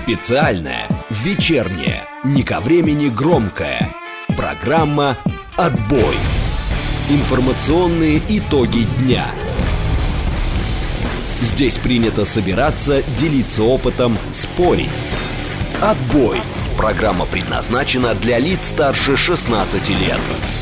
Специальная, вечерняя, не ко времени громкая программа «Отбой». Информационные итоги дня. Здесь принято собираться, делиться опытом, спорить. «Отбой». Программа предназначена для лиц старше 16 лет.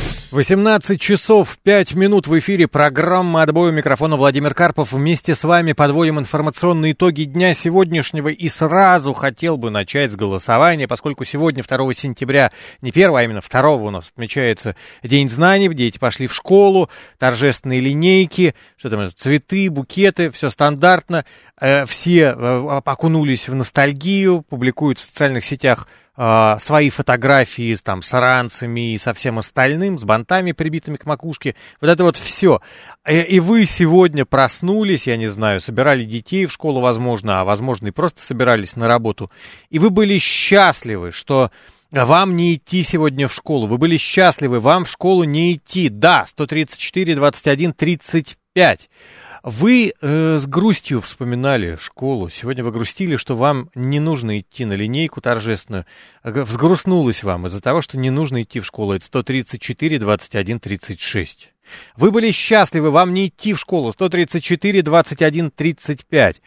18 часов 5 минут в эфире программа «Отбой». У микрофона Владимир Карпов. Вместе с вами подводим информационные итоги дня сегодняшнего. И сразу хотел бы начать с голосования, поскольку сегодня, 2 сентября, не 1, а именно 2 у нас отмечается День знаний. Дети пошли в школу, торжественные линейки, что там, цветы, букеты, все стандартно. Все окунулись в ностальгию, публикуют в социальных сетях свои фотографии там, с ранцами и со всем остальным, с бантами, прибитыми к макушке. Вот это вот все. И вы сегодня проснулись, я не знаю, собирали детей в школу, возможно, а возможно и просто собирались на работу. И вы были счастливы, что вам не идти сегодня в школу. Вы были счастливы, вам в школу не идти. Да, 134, 21, 35. Вы с грустью вспоминали школу. Сегодня вы грустили, что вам не нужно идти на линейку торжественную. Взгрустнулось вам из-за того, что не нужно идти в школу. Это 134, 21, 36. Вы были счастливы, вам не идти в школу. 134, 21, 35.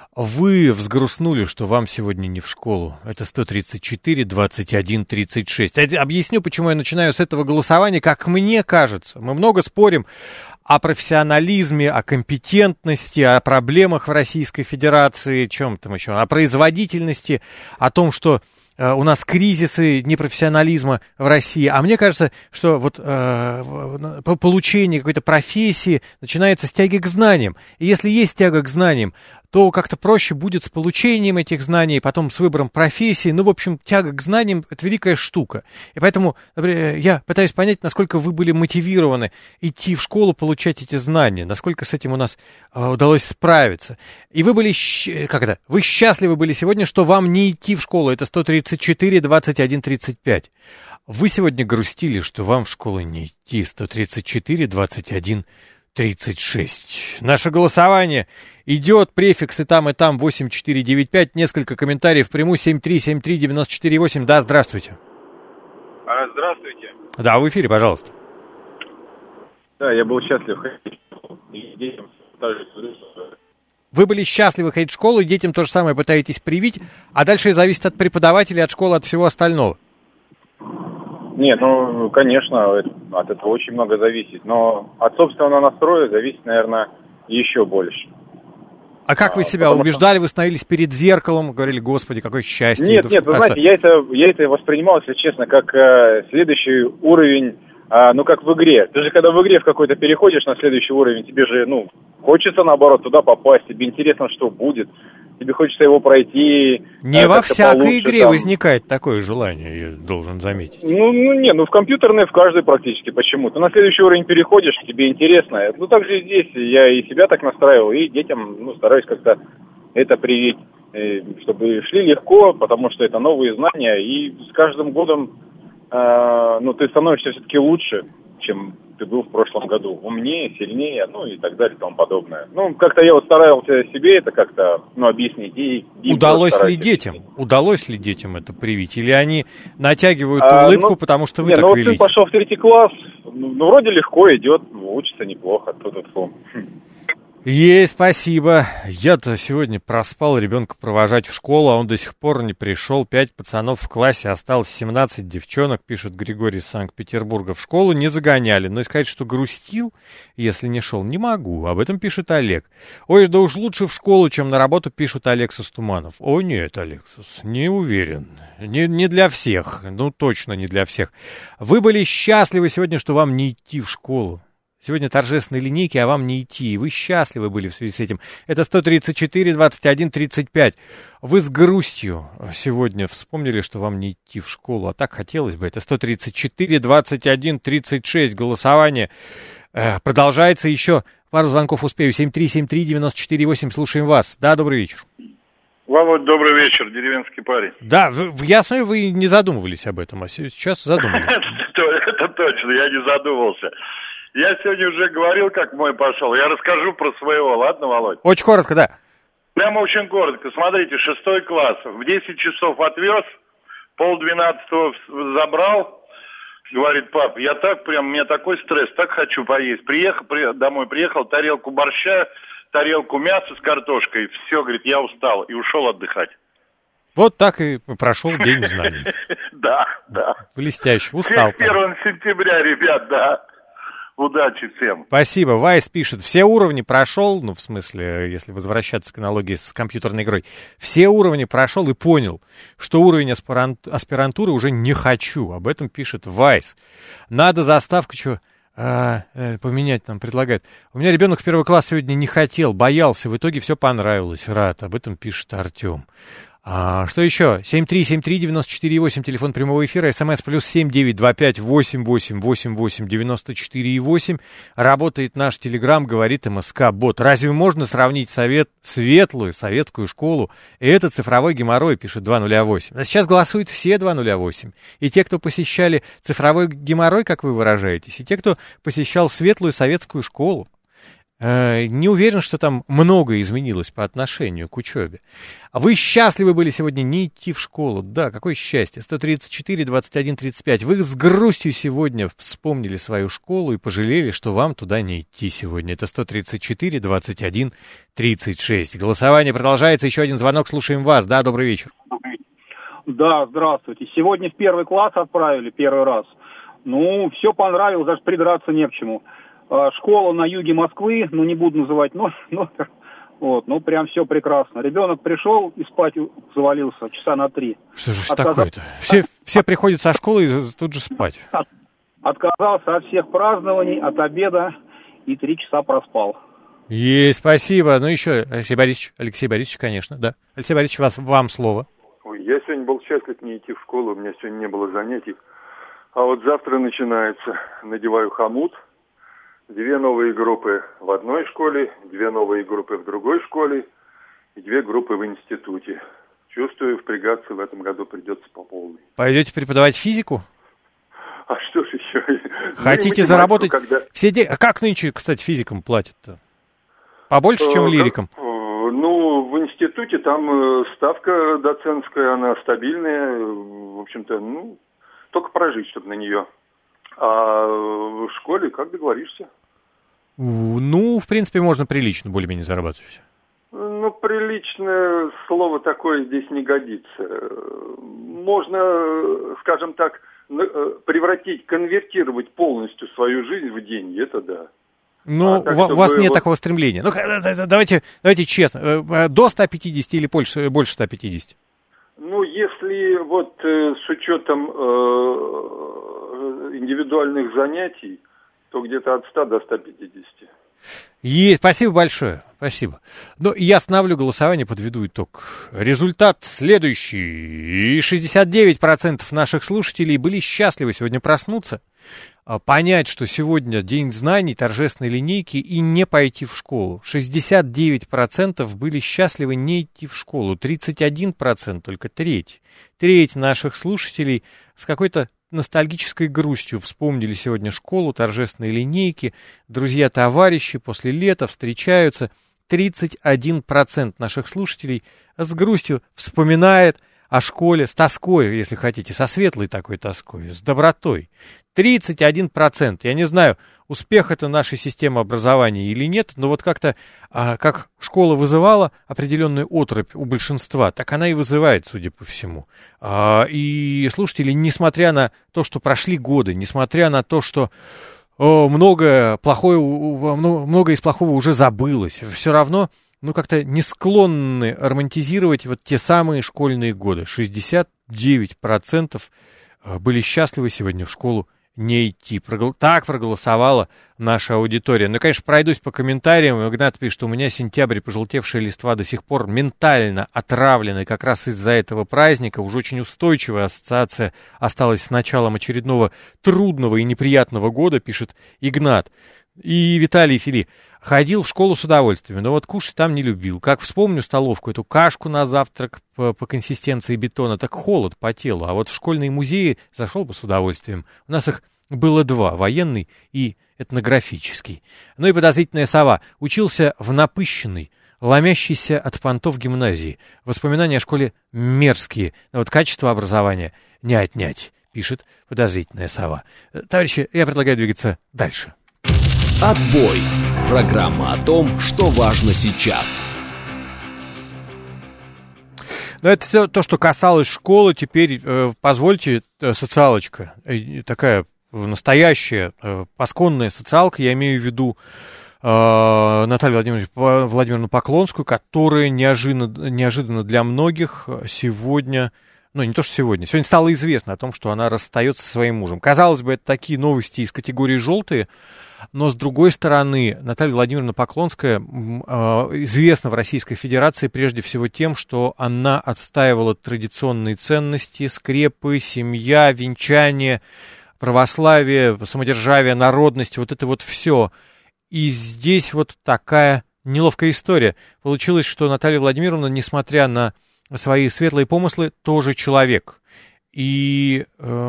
Вы взгрустнули, что вам сегодня не в школу. Это 134, 21, 36. Объясню, почему я начинаю с этого голосования. Как мне кажется, мы много спорим о профессионализме, о компетентности, о проблемах в Российской Федерации, чем там еще, о производительности, о том, что у нас кризисы непрофессионализма в России. А мне кажется, что вот по получению какой-то профессии начинается с тяги к знаниям. И если есть тяга к знаниям, то как-то проще будет с получением этих знаний, потом с выбором профессии. Ну, в общем, тяга к знаниям – это великая штука. И поэтому, например, я пытаюсь понять, насколько вы были мотивированы идти в школу, получать эти знания, насколько с этим у нас удалось справиться. И вы были, вы счастливы были сегодня, что вам не идти в школу. Это 134, 21, 35. Вы сегодня грустили, что вам в школу не идти. 134, 21, 36. Наше голосование идет, префиксы там и там 8495, несколько комментариев в прямую 7373948. Да, здравствуйте. Здравствуйте. Да, в эфире, пожалуйста. Да, я был счастлив. Вы были счастливы ходить в школу, и детям то же самое пытаетесь привить, а дальше зависит от преподавателей, от школы, от всего остального. Нет, ну, конечно, от этого очень много зависит. Но от собственного настроя зависит, наверное, еще больше. А как вы себя убеждали? Вы становились перед зеркалом, говорили: Господи, какое счастье. Нет, вы знаете, я это воспринимал, если честно, как следующий уровень, как в игре. Ты же когда в игре в какой-то переходишь на следующий уровень, тебе же, хочется, наоборот, туда попасть, тебе интересно, что будет. Тебе хочется его пройти. Не во всякой игре возникает такое желание, я должен заметить. В компьютерной в каждой практически почему-то. На следующий уровень переходишь, тебе интересно. Так же и здесь. Я и себя так настраивал, и детям, стараюсь как-то это привить, чтобы шли легко, потому что это новые знания, и с каждым годом, ты становишься все-таки лучше, чем ты был в прошлом году. Умнее, сильнее, и так далее, и тому подобное. Как-то я старался себе это как-то, объяснить. И Удалось ли детям это привить? Или они натягивают улыбку, потому что вы так велите? Сын пошел в 3 класс, вроде легко идет, учится неплохо. Ей спасибо. Я-то сегодня проспал ребенка провожать в школу, а он до сих пор не пришел. 5 пацанов в классе, осталось 17 девчонок, пишет Григорий из Санкт-Петербурга. В школу не загоняли, но сказать, что грустил, если не шел, не могу. Об этом пишет Олег. Ой, да уж лучше в школу, чем на работу, пишет Алексус Туманов. О нет, Алексус, не уверен. Не для всех, точно не для всех. Вы были счастливы сегодня, что вам не идти в школу. Сегодня торжественные линейки, а вам не идти. И вы счастливы были в связи с этим. Это 134, 21, 35. Вы с грустью сегодня вспомнили, что вам не идти в школу. А так хотелось бы. Это 134, 21, 36. Голосование продолжается еще. Пару звонков успею. 7373948. Слушаем вас. Да, добрый вечер. Володь, добрый вечер, деревенский парень. Да, я смотрю, вы не задумывались об этом, а сейчас задумались. Это точно, я не задумывался. Я сегодня уже говорил, как мой пошел. Я расскажу про своего, ладно, Володь? Очень коротко, да. Прямо очень коротко. Смотрите, 6 класс. В 10 часов отвез, 11:30 забрал. Говорит, пап, я так прям, у меня такой стресс, так хочу поесть. Домой приехал, тарелку борща, тарелку мяса с картошкой. Все, говорит, я устал. И ушел отдыхать. Вот так и прошел День знаний. Да. Блестяще, устал. 1 сентября, ребят, да. Удачи всем. Спасибо. Вайс пишет, все уровни прошел, ну, в смысле, если возвращаться к аналогии с компьютерной игрой, все уровни прошел и понял, что уровень аспирантуры уже не хочу. Об этом пишет Вайс. Надо заставку, поменять нам предлагают. У меня ребенок в 1 класс сегодня не хотел, боялся, в итоге все понравилось. Рад. Об этом пишет Артем. Что еще? 7373948, телефон прямого эфира, смс +7 925 8888 94,8. Работает наш телеграм, говорит МСК-бот. Разве можно сравнить светлую советскую школу и это цифровой геморрой, пишет 208. А сейчас голосуют все 208. И те, кто посещали цифровой геморрой, как вы выражаетесь, и те, кто посещал светлую советскую школу. Не уверен, что там многое изменилось по отношению к учебе. А вы счастливы были сегодня не идти в школу? Да, какое счастье. 134, 21, 35. Вы с грустью сегодня вспомнили свою школу и пожалели, что вам туда не идти сегодня. Это 134, 21, 36. Голосование продолжается. Еще один звонок. Слушаем вас. Да, добрый вечер. Да, здравствуйте. Сегодня в 1 класс отправили первый раз. Ну, все понравилось, даже придраться не к чему. Школа на юге Москвы, не буду называть номер, прям все прекрасно. Ребенок пришел и спать завалился часа на 3. Что же такое-то? Все приходят со школы и тут же спать. Отказался от всех празднований, от обеда и 3 часа проспал. Есть, спасибо. Ну еще, Алексей Борисович, конечно, да. Алексей Борисович, вам слово. Ой, я сегодня был счастлив не идти в школу, у меня сегодня не было занятий. А вот завтра начинается. Надеваю хомут. 2 новые группы в одной школе, 2 новые группы в другой школе и 2 группы в институте. Чувствую, впрягаться в этом году придется по полной. Пойдете преподавать физику? А что ж еще? Хотите заработать все деньги? А как нынче, кстати, физикам платят-то? Побольше, чем лирикам? В институте там ставка доцентская, она стабильная. В общем-то, только прожить, чтобы на нее. А в школе как договоришься? В принципе, можно прилично более-менее зарабатывать. Приличное слово такое здесь не годится. Можно, скажем так, конвертировать полностью свою жизнь в деньги, это да. У вас нет такого стремления. Давайте честно, до 150 или больше 150? Если с учетом индивидуальных занятий, то где-то от 100 до 150. Спасибо большое, спасибо. Я остановлю голосование, подведу итог. Результат следующий. 69% наших слушателей были счастливы сегодня проснуться, понять, что сегодня День знаний, торжественной линейки и не пойти в школу. 69% были счастливы не идти в школу. 31%, только треть наших слушателей с какой-то ностальгической грустью вспомнили сегодня школу, торжественные линейки, друзья-товарищи после лета встречаются. 31% наших слушателей с грустью вспоминает о школе, с тоской, если хотите, со светлой такой тоской, с добротой. 31%. Я не знаю, успех это нашей системы образования или нет, но как-то, как школа вызывала определенную оторопь у большинства, так она и вызывает, судя по всему. И слушатели, несмотря на то, что прошли годы, несмотря на то, что многое из плохого уже забылось, все равно как-то не склонны романтизировать те самые школьные годы. 69% были счастливы сегодня в школу не идти. Так проголосовала наша аудитория. Конечно, пройдусь по комментариям. Игнат пишет, что у меня сентябрь, пожелтевшая листва до сих пор ментально отравлены как раз из-за этого праздника. Уже очень устойчивая ассоциация осталась с началом очередного трудного и неприятного года, пишет Игнат. И Виталий Фили ходил в школу с удовольствием, но кушать там не любил. Как вспомню столовку, эту кашку на завтрак по консистенции бетона, так холод по телу. А в школьные музеи зашел бы с удовольствием. У нас их было 2, военный и этнографический. И подозрительная сова. Учился в напыщенной, ломящийся от понтов гимназии. Воспоминания о школе мерзкие, но вот качество образования не отнять, пишет подозрительная сова. Товарищи, я предлагаю двигаться дальше. Отбой. Программа о том, что важно сейчас. Но это все то, что касалось школы. Теперь позвольте, социалочка, такая настоящая, пасконная социалка, я имею в виду Наталью Владимировну Поклонскую, которая неожиданно для многих сегодня, ну не то что сегодня стало известно о том, что она расстается со своим мужем. Казалось бы, это такие новости из категории «желтые», но с другой стороны, Наталья Владимировна Поклонская известна в Российской Федерации прежде всего тем, что она отстаивала традиционные ценности, скрепы, семья, венчание, православие, самодержавие, народность, вот это вот все. И здесь вот такая неловкая история. Получилось, что Наталья Владимировна, несмотря на свои светлые помыслы, тоже человек. И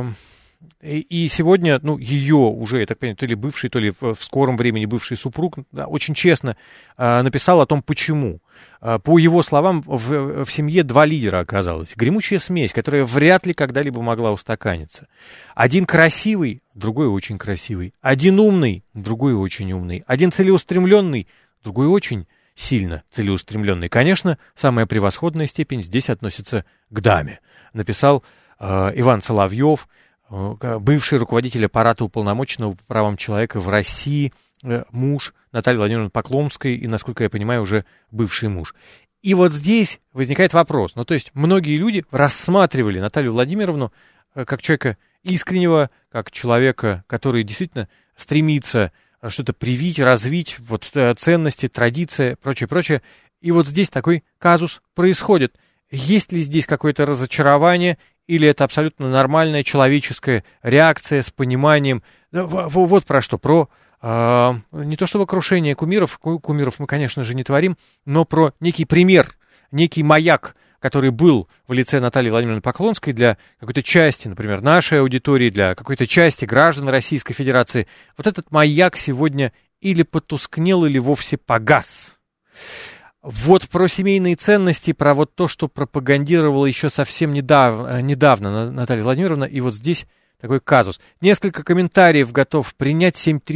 сегодня, ее уже, я так понимаю, то ли бывший, то ли в скором времени бывший супруг, да, очень честно написал о том, почему. По его словам, в семье два лидера оказалось. Гремучая смесь, которая вряд ли когда-либо могла устаканиться. Один красивый, другой очень красивый. Один умный, другой очень умный. Один целеустремленный, другой очень сильно целеустремленный. Конечно, самая превосходная степень здесь относится к даме. Написал Иван Соловьев, бывший руководитель аппарата уполномоченного по правам человека в России, муж Натальи Владимировны Поклонской и, насколько я понимаю, уже бывший муж. И вот здесь возникает вопрос. То есть многие люди рассматривали Наталью Владимировну как человека искреннего, как человека, который действительно стремится что-то привить, развить, вот ценности, традиции, прочее. И вот здесь такой казус происходит. Есть ли здесь какое-то разочарование, или это абсолютно нормальная человеческая реакция с пониманием? Вот про что. Про не то чтобы крушение кумиров мы, конечно же, не творим, но про некий пример, некий маяк, который был в лице Натальи Владимировны Поклонской для какой-то части, например, нашей аудитории, для какой-то части граждан Российской Федерации. Вот этот маяк сегодня или потускнел, или вовсе погас. Вот про семейные ценности, про вот то, что пропагандировала еще совсем недавно Наталья Владимировна, и вот здесь такой казус. Несколько комментариев готов принять.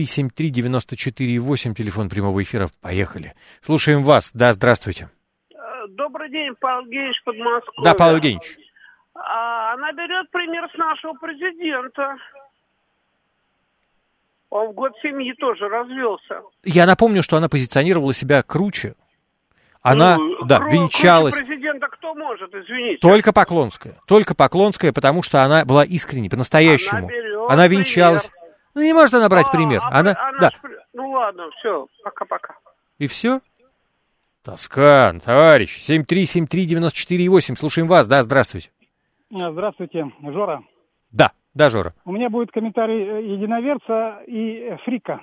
7373948, телефон прямого эфира. Поехали. Слушаем вас. Да, здравствуйте. Добрый день, Павел Евгеньевич, Подмосковье. Да, Павел Евгеньевич. Она берет пример с нашего президента. Он в год семьи тоже развелся. Я напомню, что она позиционировала себя круче. Она, венчалась. Круче президента кто может, извините? Только Поклонская, потому что она была искренней, по-настоящему. Она венчалась. Не может она брать пример. Ну ладно, все, пока-пока. И все? Тоскан, товарищ. 7373948, слушаем вас. Да, здравствуйте. Здравствуйте, Жора. Да, Жора. У меня будет комментарий единоверца и фрика.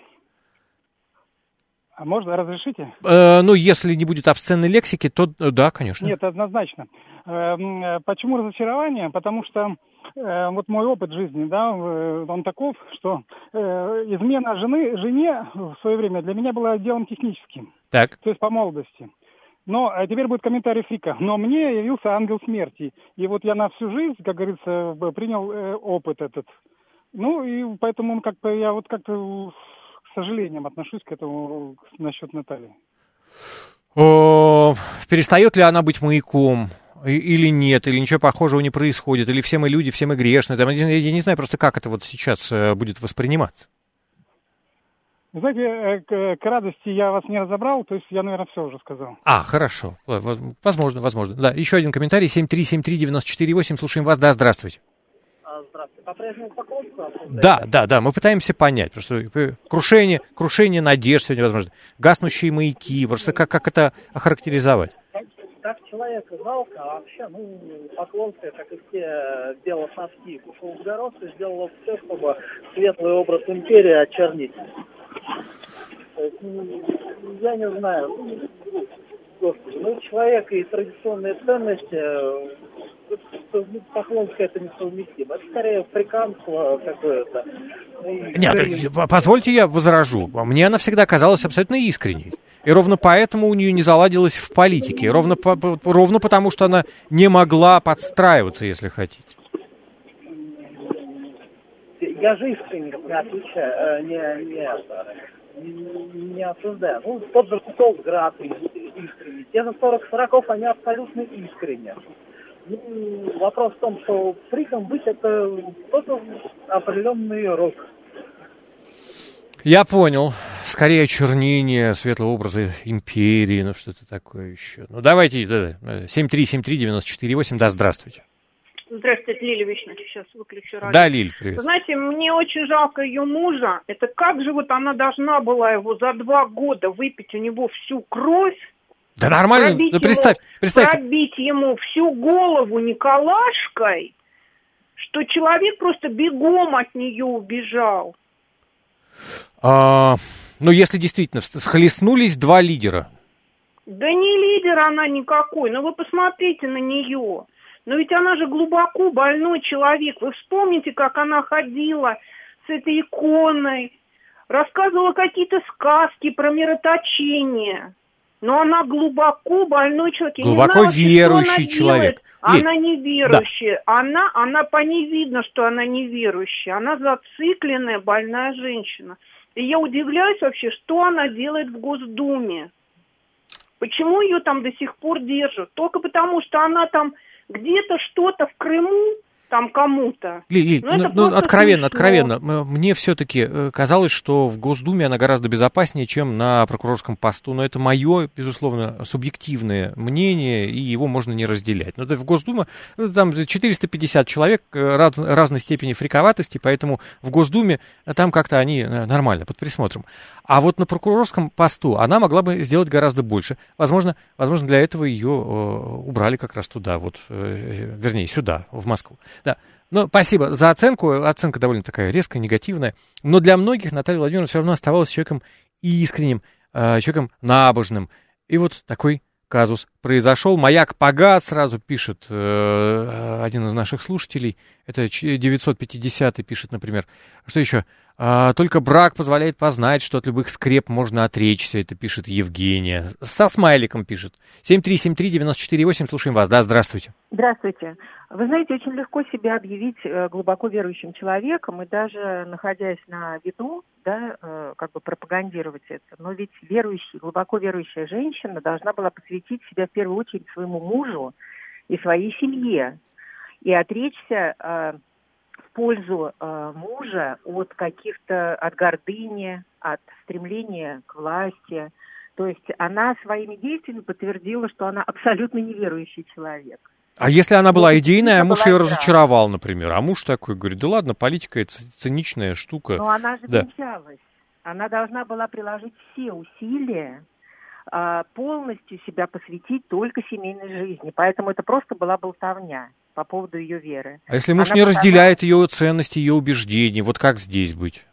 А можно, разрешите? Если не будет обсценной лексики, то да, конечно. Нет, однозначно. Почему разочарование? Потому что вот мой опыт жизни, да, он таков, что измена жене в свое время для меня была делом техническим. Так. То есть по молодости. Но теперь будет комментарий фрика. Но мне явился ангел смерти. И вот я на всю жизнь, как говорится, принял опыт этот. И поэтому я вот как-то... С сожалением отношусь к этому насчет Натальи. Перестает ли она быть маяком? Или нет? Или ничего похожего не происходит? Или все мы люди, все мы грешные? Я не знаю просто, как это вот сейчас будет восприниматься. Вы знаете, к радости я вас не разобрал, то есть я, наверное, все уже сказал. Хорошо. Возможно. Да, еще один комментарий. 7373948. Слушаем вас. Да, здравствуйте. Здравствуйте. По-прежнему Поклонскую? Да, мы пытаемся понять, просто крушение надежд сегодня возможно, гаснущие маяки, просто как это охарактеризовать? Как человека жалко, а вообще, Поклонская, как и все, сделала носки, кушала горох и сделала все, чтобы светлый образ империи очернить. То есть, я не знаю, господи, человек и традиционные ценности... Поклонская это несовместимо. Это скорее африканство какое-то. Нет, позвольте я возражу. Мне она всегда казалась абсолютно искренней. И ровно поэтому у нее не заладилось в политике. Ровно потому, что она не могла подстраиваться, если хотите. Я же искренне не отвечаю, не осуждаю. Ну, тот же Соцград искренне. Те же 40-40, они абсолютно искренне. Ну, вопрос в том, что фриком быть это тоже определенный рок. Я понял. Скорее очернение светлого образа империи, ну что-то такое еще. Ну давайте, 7373948, да, здравствуйте. Здравствуйте, Лилия Вещина, сейчас выключу радио. Да, Лиль, привет. Знаете, мне очень жалко ее мужа. Это как же вот она должна была его за 2 года выпить у него всю кровь. Да нормально, ну представь. Пробить ему всю голову Николашкой, что человек просто бегом от нее убежал. Ну, если действительно схлестнулись 2 лидера. Да не лидер она никакой, но вы посмотрите на нее. Но ведь она же глубоко больной человек. Вы вспомните, как она ходила с этой иконой, рассказывала какие-то сказки про мироточение. Но она глубоко больной человек. Глубоко верующий человек. Она неверующая. Да. Она по ней видно, что она неверующая. Она зацикленная, больная женщина. И я удивляюсь вообще, что она делает в Госдуме. Почему ее там до сих пор держат? Только потому, что она там где-то что-то в Крыму, там кому-то. Откровенно. Мне все-таки казалось, что в Госдуме она гораздо безопаснее, чем на прокурорском посту. Но это мое, безусловно, субъективное мнение, и его можно не разделять. Но в Госдуме там 450 человек разной степени фриковатости, поэтому в Госдуме там как-то они нормально, под присмотром. А вот на прокурорском посту она могла бы сделать гораздо больше. Возможно, для этого ее убрали как раз туда, вернее, сюда, в Москву. Да. Но спасибо за оценку. Оценка довольно такая резкая, негативная. Но для многих Наталья Владимировна все равно оставалась человеком искренним, человеком набожным. И вот такой казус произошел. Маяк погас, сразу пишет один из наших слушателей. Это 950-й пишет, например. Что еще? Только брак позволяет познать, что от любых скреп можно отречься. Это пишет Евгения. Со смайликом пишет. 7373948, слушаем вас. Да, здравствуйте. Здравствуйте. Вы знаете, очень легко себя объявить глубоко верующим человеком, и даже находясь на виду, да, как бы пропагандировать это. Но ведь глубоко верующая женщина должна была посвятить себя в первую очередь своему мужу и своей семье. И отречься в пользу мужа от гордыни, от стремления к власти. То есть она своими действиями подтвердила, что она абсолютно неверующий человек. А если она была идейная, а муж ее разочаровал, например, а муж такой говорит, да ладно, политика это циничная штука. Но она же венчалась. Она должна была приложить все усилия, полностью себя посвятить только семейной жизни. Поэтому это просто была болтовня по поводу ее веры. А если муж не разделяет ее ценности, ее убеждений, вот как здесь быть?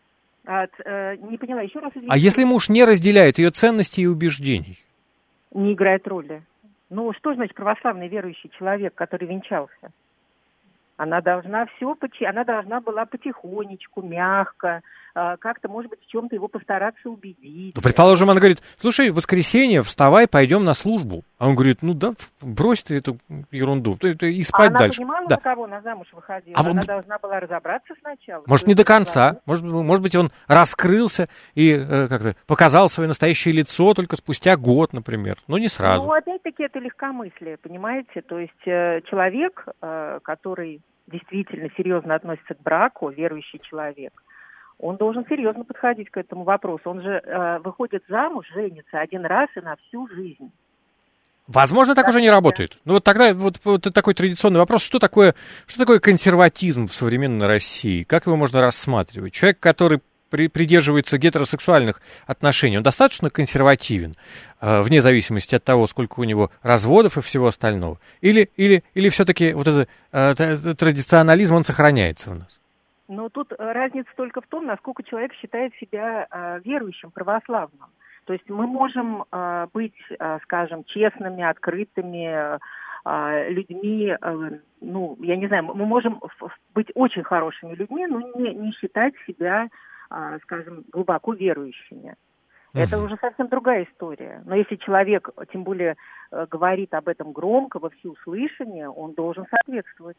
Не поняла, еще раз извините. А если муж не разделяет ее ценности и убеждений? Не играет роли. Ну, что значит православный верующий человек, который венчался? Она должна она должна была потихонечку, мягко, как-то, может быть, в чем-то его постараться убедить. Ну, предположим, она говорит, слушай, в воскресенье вставай, пойдем на службу. А он говорит, ну да, брось ты эту ерунду, и спать дальше. Она понимала, да. на кого она замуж выходила? Она должна была разобраться сначала. Может, не до конца. Может быть, он раскрылся и как-то показал свое настоящее лицо только спустя год, например. Но не сразу. Ну, опять-таки, это легкомыслие, понимаете? То есть человек, который действительно серьезно относится к браку, верующий человек, он должен серьезно подходить к этому вопросу. Он же выходит замуж, женится один раз и на всю жизнь. Возможно, так уже не работает. Ну вот тогда вот такой традиционный вопрос, что такое консерватизм в современной России? Как его можно рассматривать? Человек, который придерживается гетеросексуальных отношений, он достаточно консервативен, вне зависимости от того, сколько у него разводов и всего остального? Или все-таки вот этот традиционализм, он сохраняется у нас? Ну, тут разница только в том, насколько человек считает себя верующим, православным. То есть мы можем быть, скажем, честными, открытыми людьми, ну, я не знаю, мы можем быть очень хорошими людьми, но не считать себя, скажем, глубоко верующими. Это уже совсем другая история. Но если человек, тем более, говорит об этом громко, во всеуслышание, он должен соответствовать.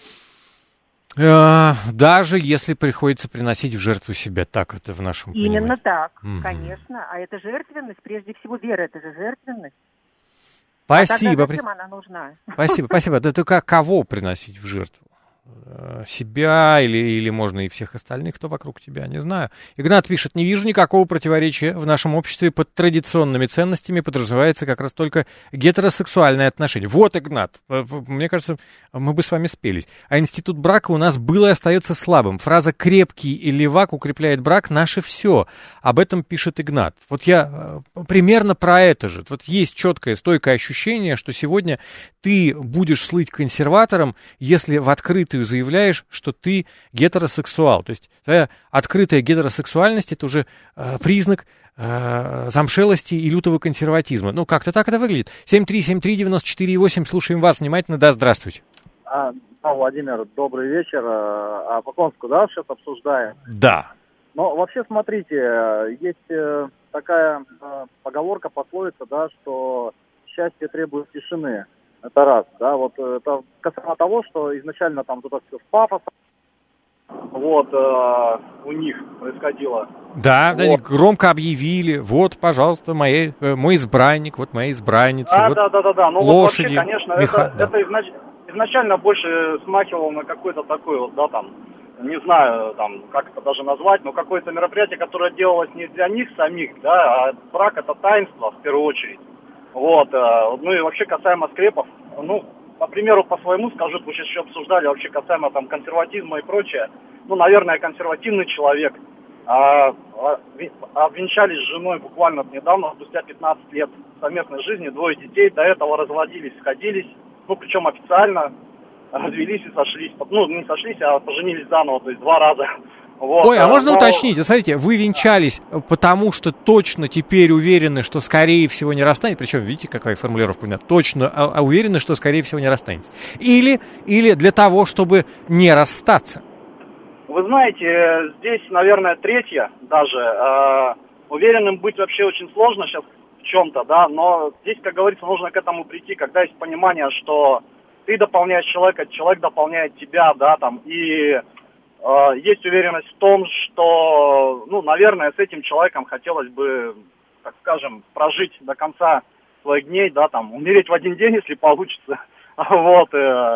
Даже если приходится приносить в жертву себя, так это в нашем понимании. Именно так, конечно. А это жертвенность, прежде всего, вера, это же жертвенность. Спасибо. А тогда зачем она нужна? Спасибо. Да только кого приносить в жертву? Себя или можно и всех остальных, кто вокруг тебя, не знаю. Игнат пишет: не вижу никакого противоречия в нашем обществе. Под традиционными ценностями подразумевается как раз только гетеросексуальные отношения. Вот, Игнат, мне кажется, мы бы с вами спелись. А институт брака у нас был и остается слабым. Фраза «крепкий» и «левак» укрепляет брак — наше все. Об этом пишет Игнат. Вот я примерно про это же. Вот есть четкое, стойкое ощущение, что сегодня ты будешь слыть консерватором, если в открытую заявляешь, что ты гетеросексуал. То есть твоя открытая гетеросексуальность — это уже признак замшелости и лютого консерватизма. Ну, как-то так это выглядит. 7373948, слушаем вас внимательно. Да, здравствуйте. Владимир, добрый вечер. Поклонскую, да, сейчас обсуждаем? Да. Но вообще, смотрите, есть такая поговорка, пословица, да, что счастье требует тишины. Это раз, да, вот это касаемо того, что изначально там тут все с пафосом, вот, у них происходило. Да, вот. Они громко объявили: вот, пожалуйста, мой избранник, вот моя избранница, да, вот да, ну лошади. Вот вообще, конечно, это изначально больше смахивало на какой-то такой вот, да, там, не знаю, там, как это даже назвать, но какое-то мероприятие, которое делалось не для них самих, да, а брак — это таинство, в первую очередь. Вот, ну и вообще касаемо скрепов, ну, по примеру, по своему скажу, вы сейчас еще обсуждали вообще касаемо там консерватизма и прочее. Ну, наверное, консервативный человек, обвенчались с женой буквально недавно, спустя 15 лет совместной жизни, 2 детей, до этого разводились, сходились, ну, причем официально развелись и сошлись, ну, не сошлись, а поженились заново, то есть 2 раза. Вот, ой, а можно уточнить? Смотрите, вы венчались потому, что точно теперь уверены, что скорее всего не расстанетесь. Причем, видите, какая формулировка у меня? Точно, уверены, что скорее всего не расстанетесь. Или для того, чтобы не расстаться. Вы знаете, здесь, наверное, третье даже. Уверенным быть вообще очень сложно сейчас в чем-то, да, но здесь, как говорится, нужно к этому прийти, когда есть понимание, что ты дополняешь человека, человек дополняет тебя, да, там, и есть уверенность в том, что, ну, наверное, с этим человеком хотелось бы, так скажем, прожить до конца своих дней, да, там, умереть в один день, если получится, вот,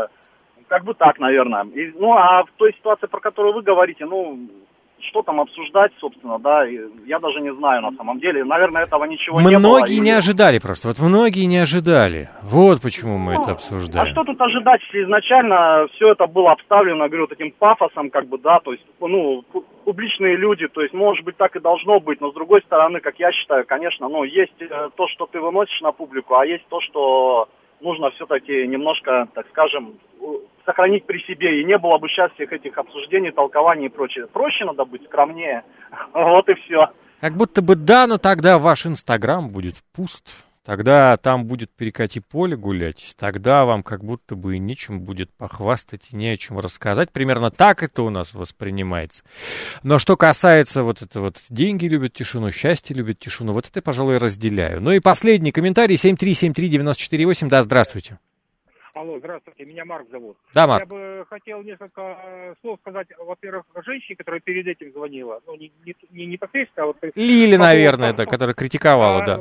как бы так, наверное. И, ну, а в той ситуации, про которую вы говорите, ну, что там обсуждать, собственно, да, я даже не знаю на самом деле. Наверное, этого ничего не было. Многие не ожидали просто, вот многие не ожидали. Вот почему мы это обсуждаем. А что тут ожидать, если изначально все это было обставлено, говорю, вот этим пафосом, как бы, да, то есть, ну, публичные люди, то есть, может быть, так и должно быть, но с другой стороны, как я считаю, конечно, ну, есть то, что ты выносишь на публику, а есть то, что нужно все-таки немножко, так скажем, сохранить при себе, и не было бы сейчас всех этих обсуждений, толкований и прочее. Проще надо быть, скромнее. Вот и все. Как будто бы да, но тогда ваш Инстаграм будет пуст. Тогда там будет перекати поле гулять. Тогда вам как будто бы и нечем будет похвастать, и не о чем рассказать. Примерно так это у нас воспринимается. Но что касается вот это вот деньги любят тишину, счастье любят тишину, вот это, пожалуй, разделяю. Ну и последний комментарий. 7373948. Да, здравствуйте. Алло, здравствуйте, меня Марк зовут. Да, Марк. Я бы хотел несколько слов сказать, во-первых, женщине, которая перед этим звонила. Ну, не непосредственно, а вот... Лили, наверное, да, которая критиковала, да.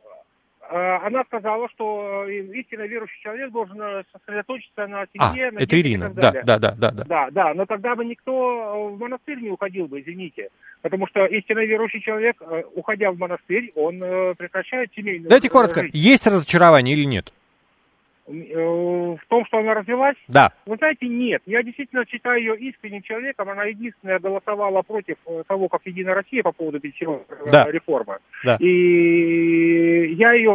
Она сказала, что истинно верующий человек должен сосредоточиться на семье, на это Ирина, и так далее. Да, но тогда бы никто в монастырь не уходил бы, извините. Потому что истинно верующий человек, уходя в монастырь, он прекращает семейную жизнь. Дайте коротко, есть разочарование или нет? В том, что она развелась? Да. Вы знаете, нет. Я действительно считаю ее искренним человеком. Она единственная голосовала против того, как Единая Россия по поводу пенсионной реформы. Да. И я ее,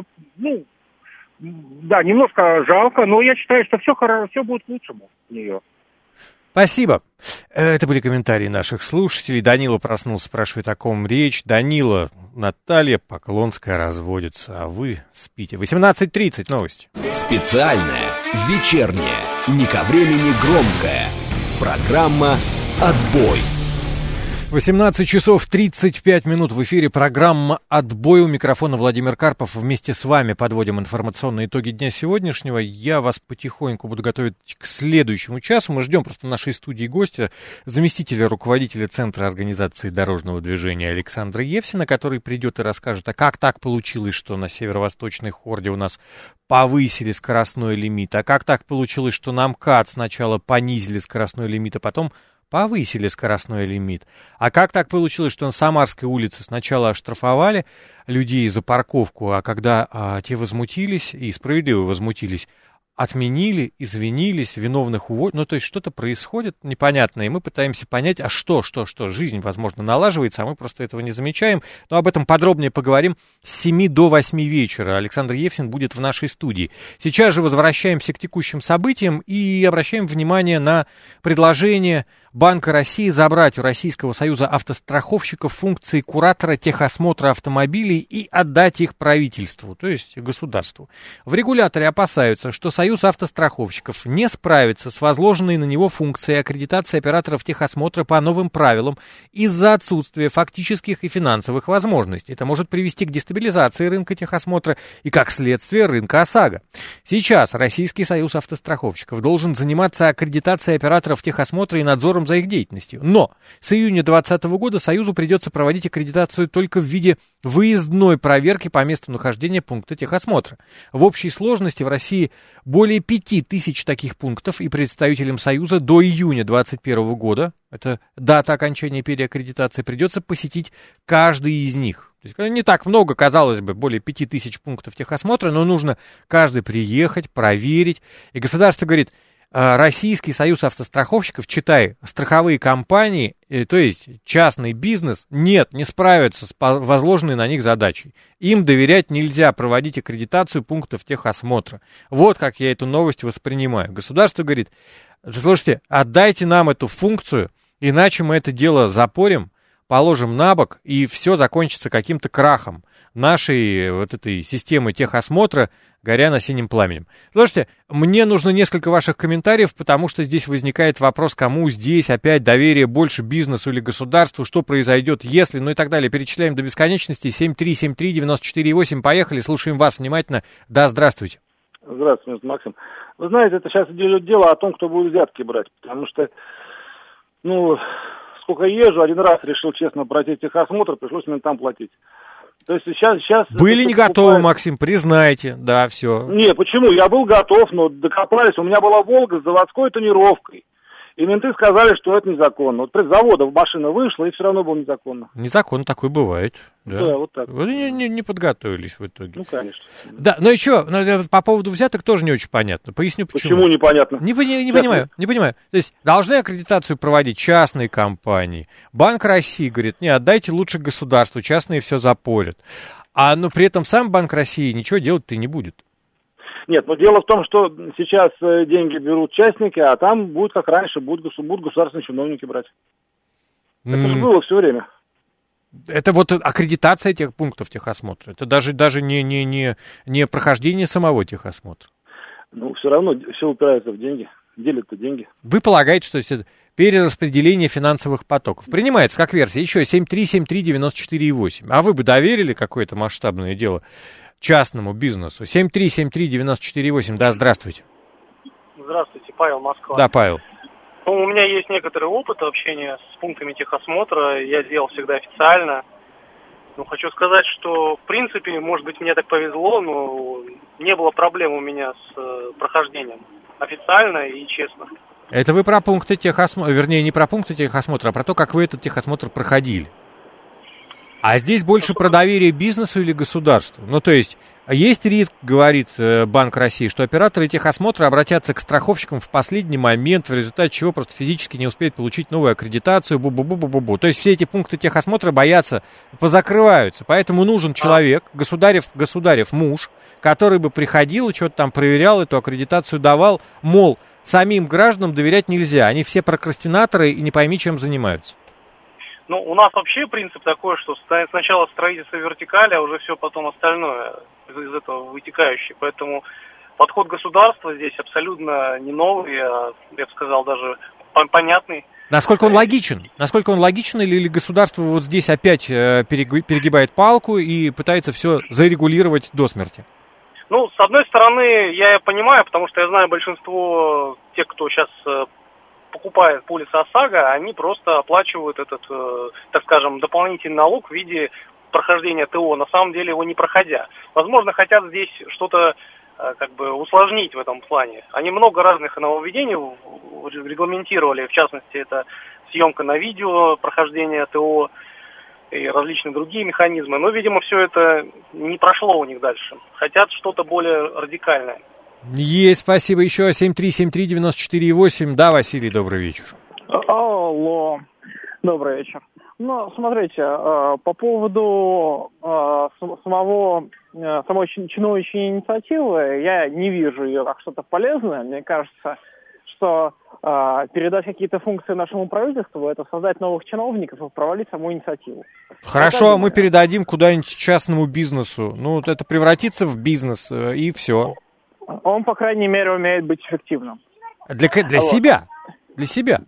немножко жалко, но я считаю, что все будет к лучшему у нее. Спасибо. Это были комментарии наших слушателей. Данила проснулся, спрашивает, о ком речь. Данила, Наталья Поклонская разводится, а вы спите. 18:30, новости. Специальная, вечерняя, не ко времени громкая. Программа «Отбой». 18 часов 35 минут в эфире программа «Отбой». У микрофона Владимир Карпов. Вместе с вами подводим информационные итоги дня сегодняшнего. Я вас потихоньку буду готовить к следующему часу. Мы ждем просто в нашей студии гостя, заместителя руководителя Центра организации дорожного движения Александра Евсина, который придет и расскажет, а как так получилось, что на северо-восточной хорде у нас повысили скоростной лимит, а как так получилось, что на МКАД сначала понизили скоростной лимит, а потом повысили скоростной лимит. А как так получилось, что на Самарской улице сначала оштрафовали людей за парковку, а когда те возмутились, и справедливо возмутились, отменили, извинились, виновных уводят. Ну, то есть что-то происходит непонятное, и мы пытаемся понять, а что, жизнь, возможно, налаживается, а мы просто этого не замечаем. Но об этом подробнее поговорим с 7 до 8 вечера. Александр Евсин будет в нашей студии. Сейчас же возвращаемся к текущим событиям и обращаем внимание на предложение Банка России забрать у Российского союза автостраховщиков функции куратора техосмотра автомобилей и отдать их правительству, то есть государству. В регуляторе опасаются, что Союз автостраховщиков не справится с возложенной на него функцией аккредитации операторов техосмотра по новым правилам из-за отсутствия фактических и финансовых возможностей. Это может привести к дестабилизации рынка техосмотра и, как следствие, рынка ОСАГО. Сейчас Российский союз автостраховщиков должен заниматься аккредитацией операторов техосмотра и надзором за их деятельностью. Но с июня 2020 года Союзу придется проводить аккредитацию только в виде выездной проверки по месту нахождения пункта техосмотра. В общей сложности в России более 5000 таких пунктов, и представителям Союза до июня 2021 года, это дата окончания переаккредитации, придется посетить каждый из них. То есть не так много, казалось бы, более 5000 пунктов техосмотра, но нужно каждый приехать, проверить. И государство говорит: Российский союз автостраховщиков, читай, страховые компании, то есть частный бизнес, не справятся с возложенной на них задачей. Им доверять нельзя проводить аккредитацию пунктов техосмотра. Вот как я эту новость воспринимаю. Государство говорит: слушайте, отдайте нам эту функцию, иначе мы это дело запорим, положим на бок, и все закончится каким-то крахом нашей вот этой системы техосмотра, горя на синим пламенем. Слушайте, мне нужно несколько ваших комментариев, потому что здесь возникает вопрос, кому здесь опять доверие больше, бизнесу или государству, что произойдет, если, ну и так далее. Перечисляем до бесконечности. 7373948. Поехали, слушаем вас внимательно. Да, здравствуйте. Здравствуйте, Максим. Вы знаете, это сейчас идет дело о том, кто будет взятки брать, потому что, сколько езжу, один раз решил честно пройти техосмотр, пришлось ментам платить. То есть сейчас были не готовы, Максим, признайте, да, все. Не, почему? Я был готов, но докопались. У меня была «Волга» с заводской тонировкой. И менты сказали, что это незаконно. Вот с завода машина вышла, и все равно было незаконно. Незаконно, такое бывает. Да, вот так. Вы не подготовились в итоге. Ну, конечно. Да, но еще, по поводу взяток тоже не очень понятно. Поясню, почему. Почему непонятно? Не понимаю. То есть должны аккредитацию проводить частные компании. Банк России говорит: не, отдайте лучше государству, частные все запорят. Но при этом сам Банк России ничего делать-то и не будет. Нет, но дело в том, что сейчас деньги берут частники, а там будет, как раньше, будут государственные чиновники брать. Это же было все время. Это вот аккредитация этих пунктов техосмотра. Это даже не прохождение самого техосмотра. Ну, все равно все упирается в деньги. Делят-то деньги. Вы полагаете, что это перераспределение финансовых потоков принимается как версия? Еще 7373948. А вы бы доверили какое-то масштабное дело частному бизнесу? 7373948. Да, здравствуйте. Здравствуйте, Павел, Москва. Да, Павел. У меня есть некоторый опыт общения с пунктами техосмотра. Я делал всегда официально. Хочу сказать, что, в принципе, может быть, мне так повезло, но не было проблем у меня с прохождением официально и честно. Это вы про пункты техосмотра, вернее, не про пункты техосмотра, а про то, как вы этот техосмотр проходили. А здесь больше про доверие бизнесу или государству. То есть риск, говорит Банк России, что операторы техосмотра обратятся к страховщикам в последний момент, в результате чего просто физически не успеют получить новую аккредитацию, бу-бу-бу-бу-бу. То есть все эти пункты техосмотра позакрываются. Поэтому нужен человек, государев муж, который бы приходил и что-то там проверял, эту аккредитацию давал, мол, самим гражданам доверять нельзя, они все прокрастинаторы и не пойми, чем занимаются. У нас вообще принцип такой, что сначала строительство вертикали, а уже все потом остальное из этого вытекающее. Поэтому подход государства здесь абсолютно не новый, а, я бы сказал, даже понятный. Насколько он логичен? Насколько он логичен, или государство вот здесь опять перегибает палку и пытается все зарегулировать до смерти? Ну, с одной стороны, я понимаю, потому что я знаю большинство тех, кто сейчас покупает полис ОСАГО, они просто оплачивают этот, так скажем, дополнительный налог в виде прохождения ТО, на самом деле его не проходя. Возможно, хотят здесь что-то как бы усложнить в этом плане. Они много разных нововведений регламентировали, в частности, это съемка на видео, прохождение ТО и различные другие механизмы. Но, видимо, все это не прошло у них дальше. Хотят что-то более радикальное. Есть, спасибо. Еще 7373948. Да, Василий, добрый вечер. Алло, добрый вечер. Ну, смотрите, по поводу самой чиновничьей инициативы, я не вижу ее как что-то полезное. Мне кажется, что передать какие-то функции нашему правительству – это создать новых чиновников и провалить саму инициативу. Хорошо, мы передадим куда-нибудь частному бизнесу. Ну, это превратится в бизнес, и все. Он, по крайней мере, умеет быть эффективным. Для себя? Для себя?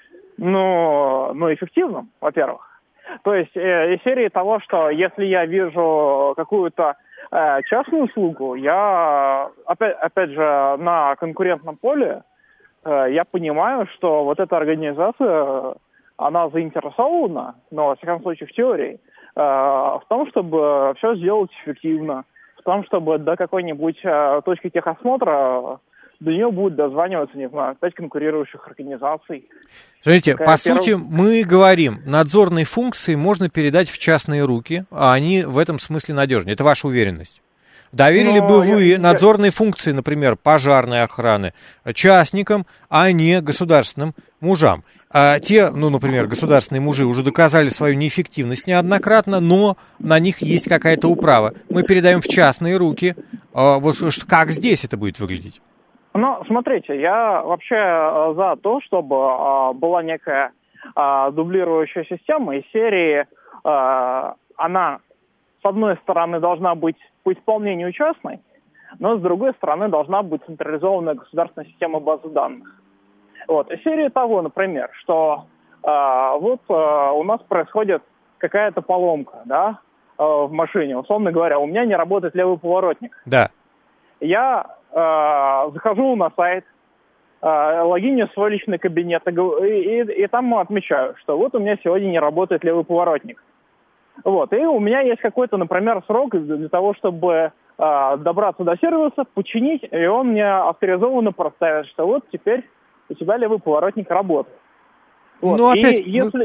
Ну, эффективным, во-первых. То есть из серии того, что если я вижу какую-то частную услугу, я, опять же, на конкурентном поле, я понимаю, что вот эта организация, она заинтересована, но, во всяком случае, в теории, в том, чтобы все сделать эффективно, в том, чтобы до какой-нибудь точки техосмотра до нее будет дозваниваться, не знаю, 5 конкурирующих организаций. Смотрите, по сути, мы говорим, надзорные функции можно передать в частные руки, а они в этом смысле надежнее. Это ваша уверенность. Доверили бы вы надзорные функции, например, пожарной охраны, частникам, а не государственным мужам. А те, например, государственные мужи уже доказали свою неэффективность неоднократно, но на них есть какая-то управа. Мы передаем в частные руки. Вот как здесь это будет выглядеть? Ну, смотрите, я вообще за то, чтобы была некая дублирующая система из серии, она, с одной стороны, должна быть по исполнению частной, но, с другой стороны, должна быть централизованная государственная система базы данных. Вот. Из серии того, например, что у нас происходит какая-то поломка, да, в машине, условно говоря, у меня не работает левый поворотник. Да. Я захожу на сайт, логиню в свой личный кабинет и там отмечаю, что вот у меня сегодня не работает левый поворотник. Вот. И у меня есть какой-то, например, срок для того, чтобы добраться до сервиса, починить, и он мне авторизованно проставит, что вот теперь у тебя левый поворотник работает. Вот. Ну, опять,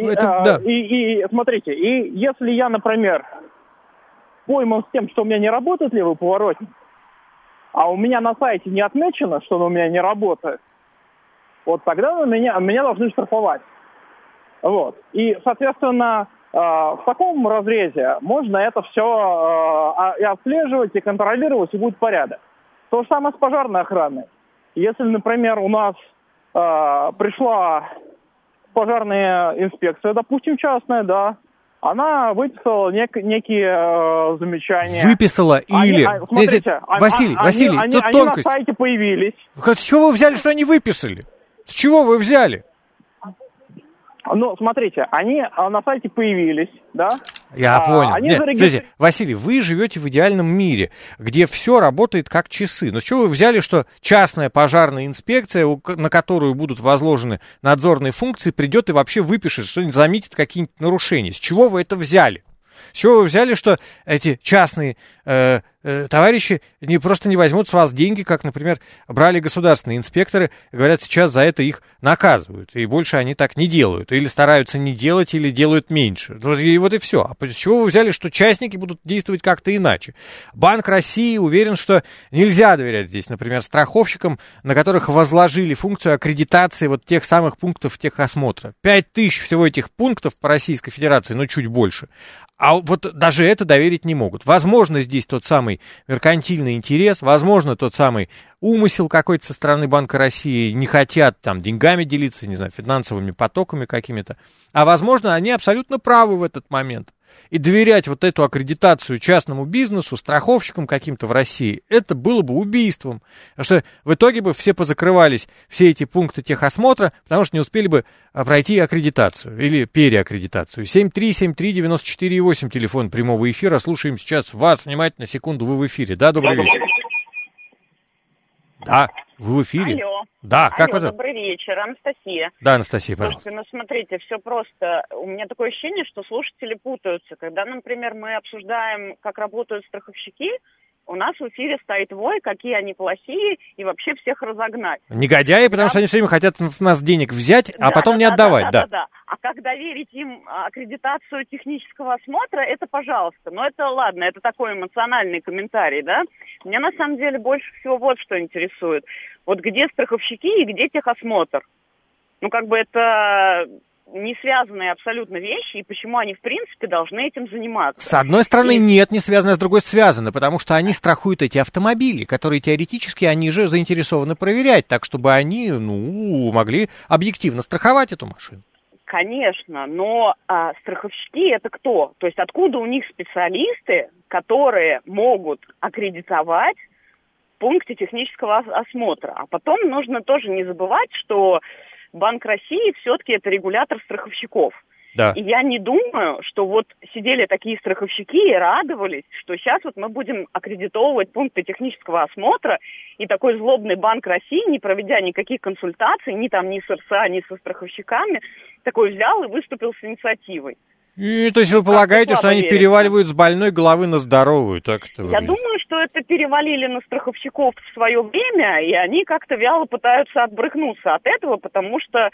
и смотрите, и если я, например, пойман с тем, что у меня не работает левый поворотник, а у меня на сайте не отмечено, что он у меня не работает, вот тогда меня должны штрафовать. Вот. И, соответственно, в таком разрезе можно это все и отслеживать, и контролировать, и будет порядок. То же самое с пожарной охраной. Если, например, у нас пришла пожарная инспекция, допустим, частная, да, она выписала некие замечания. Выписала или... Смотрите, Василий, тут они тонкость. на сайте появились. С чего вы взяли, что они выписали? С чего вы взяли? Ну, смотрите, они на сайте появились, да? Я понял. Смотрите, Василий, вы живете в идеальном мире, где все работает как часы. Но с чего вы взяли, что частная пожарная инспекция, на которую будут возложены надзорные функции, придет и вообще выпишет, что-нибудь заметит какие-нибудь нарушения? С чего вы это взяли? С чего вы взяли, что эти частные товарищи просто не возьмут с вас деньги, как, например, брали государственные инспекторы, говорят, сейчас за это их наказывают, и больше они так не делают, или стараются не делать, или делают меньше. И вот и все. А с чего вы взяли, что частники будут действовать как-то иначе? Банк России уверен, что нельзя доверять здесь, например, страховщикам, на которых возложили функцию аккредитации вот тех самых пунктов техосмотра. 5000 всего этих пунктов по Российской Федерации, но чуть больше. А вот даже это доверить не могут. Возможно, здесь тот самый меркантильный интерес, возможно, тот самый умысел какой-то со стороны Банка России, не хотят там деньгами делиться, не знаю, финансовыми потоками какими-то. А возможно, они абсолютно правы в этот момент. И доверять вот эту аккредитацию частному бизнесу, страховщикам каким-то в России, это было бы убийством. Потому что в итоге бы все позакрывались, все эти пункты техосмотра, потому что не успели бы пройти аккредитацию или переаккредитацию. 7373948, телефон прямого эфира. Слушаем сейчас вас. Внимательно, секунду, вы в эфире. Да, добрый вечер. Да, вы в эфире. Алло. Да, как вас зовут? Добрый вечер, Анастасия. Да, Анастасия, пожалуйста. Слушайте, ну смотрите, все просто. У меня такое ощущение, что слушатели путаются. Когда, например, мы обсуждаем, как работают страховщики, у нас в эфире стоит вой, какие они плохие, и вообще всех разогнать. Негодяи, потому что они все время хотят с нас денег взять, а потом не отдавать. Да. А как доверить им аккредитацию технического осмотра, это пожалуйста. Но это ладно, это такой эмоциональный комментарий, да. Меня на самом деле больше всего вот что интересует. Вот где страховщики и где техосмотр? Ну, как бы это не связанные абсолютно вещи, и почему они, в принципе, должны этим заниматься. С одной стороны, нет, не связано, с другой связано, потому что они страхуют эти автомобили, которые теоретически они же заинтересованы проверять, так, чтобы они, могли объективно страховать эту машину. Конечно, но страховщики это кто? То есть откуда у них специалисты, которые могут аккредитовать в пункте технического осмотра? А потом нужно тоже не забывать, что Банк России все-таки это регулятор страховщиков. Да. И я не думаю, что вот сидели такие страховщики и радовались, что сейчас вот мы будем аккредитовывать пункты технического осмотра, и такой злобный Банк России, не проведя никаких консультаций, ни с РСА, ни со страховщиками, такой взял и выступил с инициативой. И, то есть вы полагаете, что они переваливают с больной головы на здоровую? Так это выглядит? Я думаю, что это перевалили на страховщиков в свое время, и они как-то вяло пытаются отбрыкнуться от этого, потому что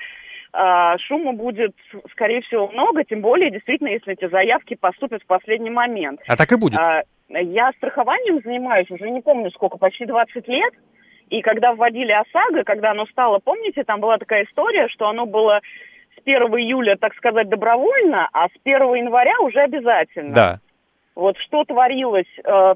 шума будет, скорее всего, много, тем более, действительно, если эти заявки поступят в последний момент. А так и будет. Я страхованием занимаюсь уже не помню сколько, почти 20 лет, и когда вводили ОСАГО, когда оно стало, помните, там была такая история, что оно было с 1 июля, так сказать, добровольно, а с 1 января уже обязательно. Да. Вот что творилось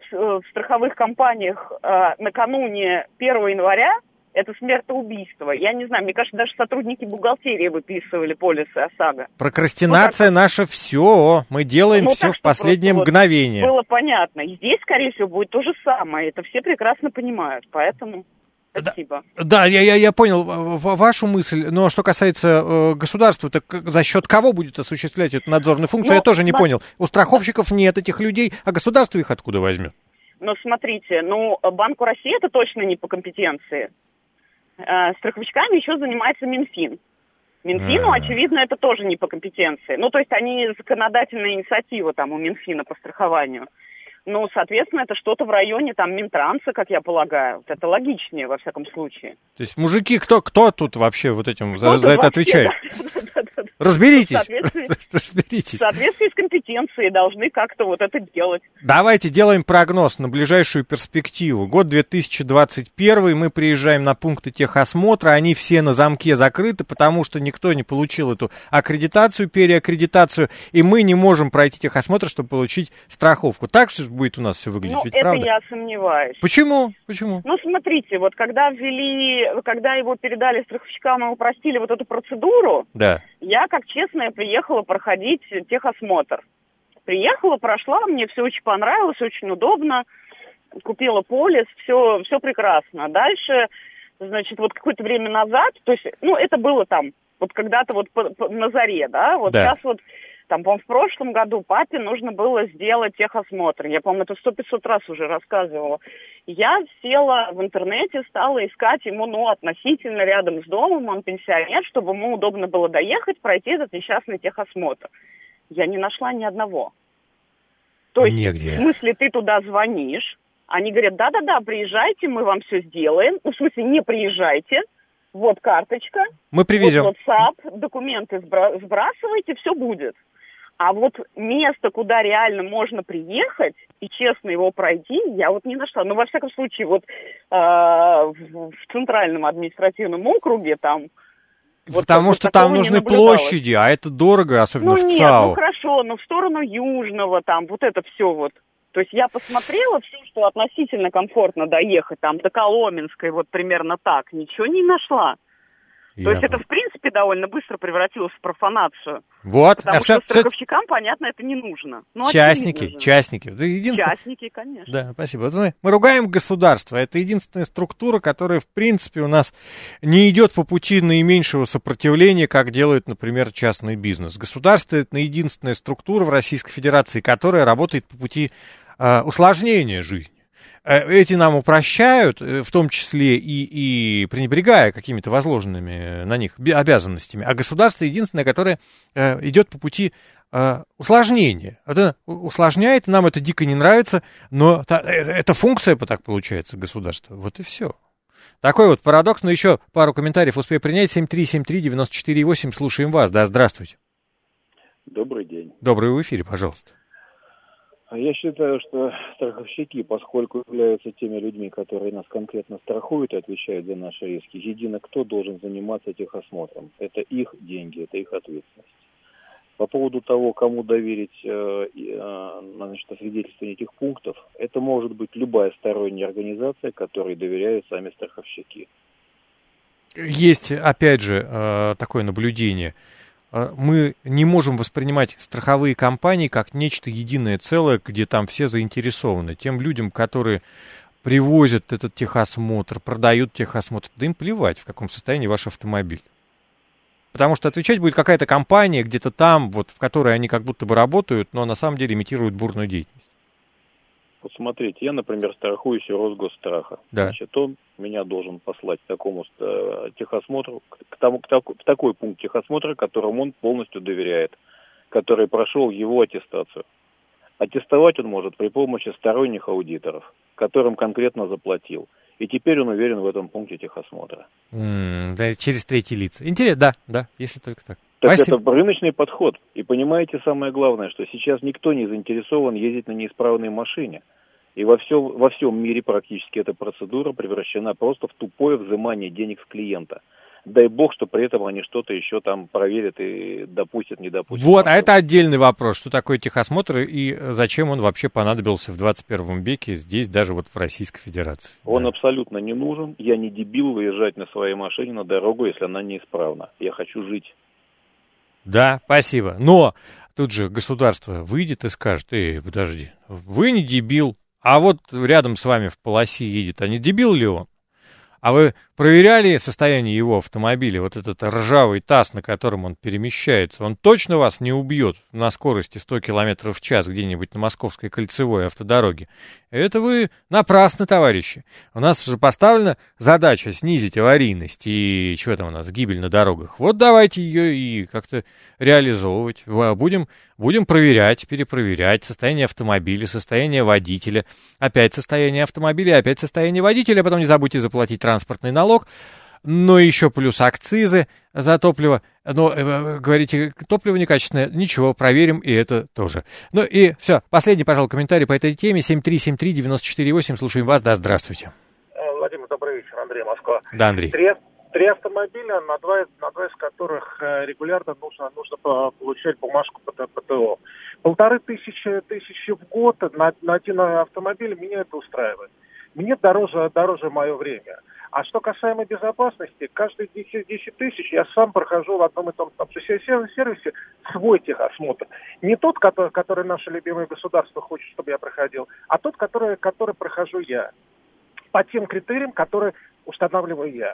в страховых компаниях накануне 1 января, это смертоубийство. Я не знаю, мне кажется, даже сотрудники бухгалтерии выписывали полисы ОСАГО. Прокрастинация наша все. Мы делаем все в последнее мгновение. Было понятно. И здесь, скорее всего, будет то же самое. Это все прекрасно понимают. Поэтому спасибо. Да, я понял вашу мысль. Но что касается государства, так за счет кого будет осуществлять эту надзорную функцию, я тоже не понял. У страховщиков нет этих людей, а государство их откуда возьмет? Ну, смотрите, Банку России это точно не по компетенции. Страховщиками еще занимается Минфин. Минфину, очевидно, это тоже не по компетенции. Ну, то есть они законодательная инициатива там у Минфина по страхованию. Ну, соответственно, это что-то в районе там Минтранса, как я полагаю. Вот это логичнее, во всяком случае. То есть мужики, кто тут вообще вот этим за это отвечает? Разберитесь. В соответствии с компетенцией должны как-то вот это делать. Давайте делаем прогноз на ближайшую перспективу. Год 2021, мы приезжаем на пункты техосмотра, они все на замке закрыты, потому что никто не получил эту аккредитацию, переаккредитацию, и мы не можем пройти техосмотр, чтобы получить страховку. Так же будет у нас все выглядеть, ведь это правда? Я сомневаюсь. Почему? Ну, смотрите, вот когда его передали страховщикам и упростили вот эту процедуру, да. Я, как честная, приехала проходить техосмотр. Приехала, прошла, мне все очень понравилось, очень удобно. Купила полис, все прекрасно. Дальше, значит, вот какое-то время назад, то есть, это было там, вот когда-то вот на заре, да, вот сейчас вот, там, по-моему, в прошлом году папе нужно было сделать техосмотр. Я, по-моему, это 100-500 раз уже рассказывала. Я села в интернете, стала искать ему, относительно рядом с домом, он пенсионер, чтобы ему удобно было доехать, пройти этот несчастный техосмотр. Я не нашла ни одного. То есть, нигде. В смысле, ты туда звонишь, они говорят, да-да-да, приезжайте, мы вам все сделаем. В смысле, не приезжайте, вот карточка. Мы привезем. Вот WhatsApp, документы сбрасывайте, все будет. А вот место, куда реально можно приехать и честно его пройти, я вот не нашла. Но, во всяком случае, вот в Центральном административном округе там... Потому что там нужны площади, а это дорого, особенно в ЦАО. Хорошо, но в сторону Южного там, вот это все вот. То есть я посмотрела все, что относительно комфортно доехать, там, до Коломенской, вот примерно так, ничего не нашла. То есть это, в принципе, принципе, довольно быстро превратилось в профанацию. Вот. Потому что страховщикам, понятно, это не нужно. Частники. Частники, конечно. Да, спасибо. Вот мы ругаем государство. Это единственная структура, которая, в принципе, у нас не идет по пути наименьшего сопротивления, как делает, например, частный бизнес. Государство — это единственная структура в Российской Федерации, которая работает по пути усложнения жизни. Эти нам упрощают, в том числе и пренебрегая какими-то возложенными на них обязанностями. А государство единственное, которое идет по пути усложнения. Это усложняет, нам это дико не нравится, но это функция, так получается, государства. Вот и все. Такой вот парадокс, но еще пару комментариев успею принять. 7373948, слушаем вас. Да, здравствуйте. Добрый день. Добрый, в эфире, пожалуйста. Я считаю, что страховщики, поскольку являются теми людьми, которые нас конкретно страхуют и отвечают за наши риски, едино кто должен заниматься техосмотром. Это их деньги, это их ответственность. По поводу того, кому доверить освидетельствование этих пунктов, это может быть любая сторонняя организация, которой доверяют сами страховщики. Есть, опять же, такое наблюдение. Мы не можем воспринимать страховые компании как нечто единое целое, где там все заинтересованы. Тем людям, которые привозят этот техосмотр, продают техосмотр, да им плевать, в каком состоянии ваш автомобиль. Потому что отвечать будет какая-то компания где-то там, вот, в которой они как будто бы работают, но на самом деле имитируют бурную деятельность. Вот смотрите, я, например, страхуюсь у Росгосстраха. Да. Значит, он меня должен послать к такому техосмотру, в такой пункт техосмотра, которому он полностью доверяет, который прошел его аттестацию. Аттестовать он может при помощи сторонних аудиторов, которым конкретно заплатил. И теперь он уверен в этом пункте техосмотра. Да, через третьи лица. Интересно, да, если только так. Так Спасибо. это рыночный подход. И понимаете, самое главное, что сейчас никто не заинтересован ездить на неисправной машине. И во всем мире практически эта процедура превращена просто в тупое взимание денег с клиента. Дай бог, что при этом они что-то еще там проверят и допустят, не допустят. Вот, а это отдельный вопрос, что такое техосмотр и зачем он вообще понадобился в 21 веке здесь, даже вот в Российской Федерации. Он абсолютно не нужен. Я не дебил выезжать на своей машине на дорогу, если она неисправна. Я хочу жить. Да, спасибо. Но тут же государство выйдет и скажет: подожди, вы не дебил, а вот рядом с вами в полосе едет, а не дебил ли он? А вы проверяли состояние его автомобиля, вот этот ржавый таз, на котором он перемещается? Он точно вас не убьет на скорости 100 км в час где-нибудь на Московской кольцевой автодороге? Это вы напрасно, товарищи. У нас же поставлена задача снизить аварийность и что там у нас, гибель на дорогах. Вот давайте ее и как-то реализовывать. Будем проверять, перепроверять состояние автомобиля, состояние водителя, опять состояние автомобиля, опять состояние водителя, потом не забудьте заплатить транспортный налог, но еще плюс акцизы за топливо. Но, говорите, топливо некачественное, ничего, проверим и это тоже. Ну и все, последний, пожалуй, комментарий по этой теме, 7373948, слушаем вас, да, здравствуйте. Владимир, добрый вечер, Андрей, Москва. Да, Андрей. Три автомобиля, на два из которых регулярно нужно получать бумажку ПТО. 1500 в год на один автомобиль, меня это устраивает. Мне дороже мое время. А что касаемо безопасности, каждые 10 тысяч я сам прохожу в одном и том же сервисе свой техосмотр. Не тот, который наше любимое государство хочет, чтобы я проходил, а тот, который прохожу я. По тем критериям, которые устанавливаю я.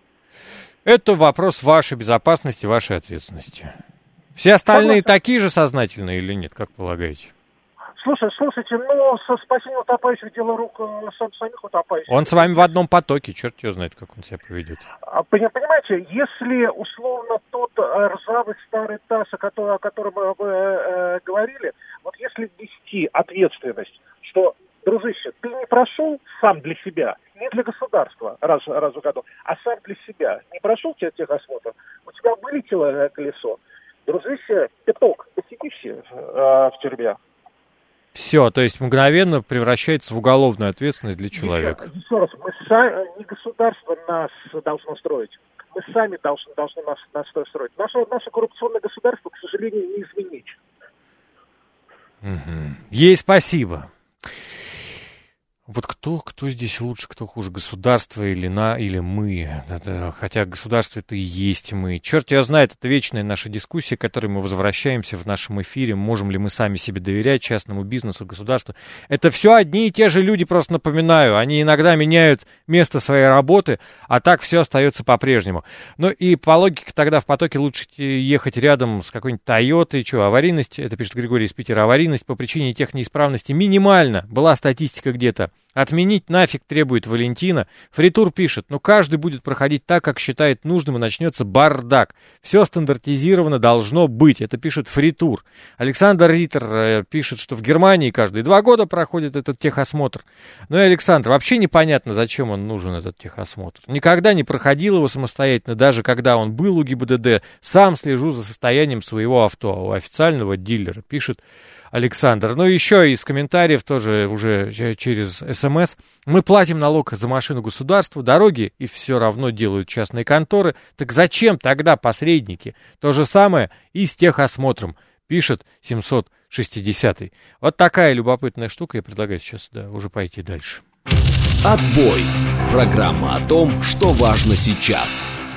Это вопрос вашей безопасности, вашей ответственности. Все остальные такие же сознательные или нет, как полагаете? Слушайте, ну, спасение утопающих — дело рук самих утопающих. Он с вами в одном потоке, черт его знает, как он себя поведет. Понимаете, если условно тот ржавый старый таз, о котором вы говорили, вот если ввести ответственность, что, дружище, ты не прошел сам для себя, не для государства раз в году, а сам для себя, не прошел техосмотр, у тебя вылетело колесо, дружище, пяток, посидишь в тюрьме. Все, то есть мгновенно превращается в уголовную ответственность для человека. Еще раз, мы сами, не государство нас должно строить, мы сами должны нас строить. Наше коррупционное государство, к сожалению, не изменить. Ей спасибо. Вот кто здесь лучше, кто хуже, государство или мы? Хотя государство это и есть мы. Черт его знает, это вечная наша дискуссия, к которой мы возвращаемся в нашем эфире. Можем ли мы сами себе доверять, частному бизнесу, государству? Это все одни и те же люди, просто напоминаю. Они иногда меняют место своей работы, а так все остается по-прежнему. Ну и по логике тогда в потоке лучше ехать рядом с какой-нибудь Тойотой. Аварийность, это пишет Григорий из Питера, аварийность по причине технеисправности минимальна. Была статистика где-то. Отменить нафиг требует Валентина. Фритур пишет, каждый будет проходить так, как считает нужным, и начнется бардак. Все стандартизировано должно быть. Это пишет Фритур. Александр Риттер пишет, что в Германии каждые 2 года проходит этот техосмотр. И Александр, вообще непонятно, зачем он нужен, этот техосмотр. Никогда не проходил его самостоятельно, даже когда он был у ГИБДД. Сам слежу за состоянием своего авто, у официального дилера, пишет Александр. Еще из комментариев, тоже уже через СМС. Мы платим налог за машину государству, дороги и все равно делают частные конторы. Так зачем тогда посредники? То же самое и с техосмотром, пишет 760-й. Вот такая любопытная штука. Я предлагаю сейчас уже пойти дальше. Отбой. Программа о том, что важно сейчас.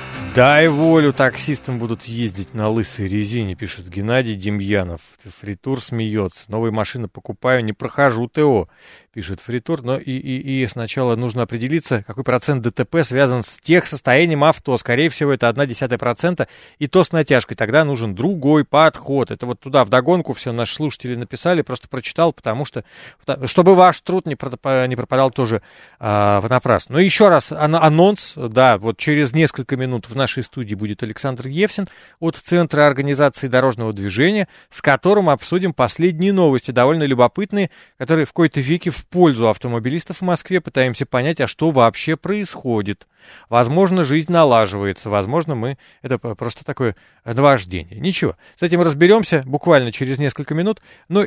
Дай волю, таксистам будут ездить на лысой резине, пишет Геннадий Демьянов. Фритур смеется. Новые машины покупаю, не прохожу ТО, пишет Фритур. Но и сначала нужно определиться, какой процент ДТП связан с техсостоянием авто. Скорее всего, это 0,1%, и то с натяжкой. Тогда нужен другой подход. Это вот туда вдогонку все наши слушатели написали, просто прочитал, потому что, чтобы ваш труд не пропадал тоже напрасно. Но еще раз анонс, вот через несколько минут в нашей студии будет Александр Евсин от Центра организации дорожного движения, с которым обсудим последние новости, довольно любопытные, которые в кои-то веки в пользу автомобилистов в Москве. Пытаемся понять, а что вообще происходит. Возможно, жизнь налаживается, возможно, это просто такое наваждение. Ничего, с этим разберемся буквально через несколько минут.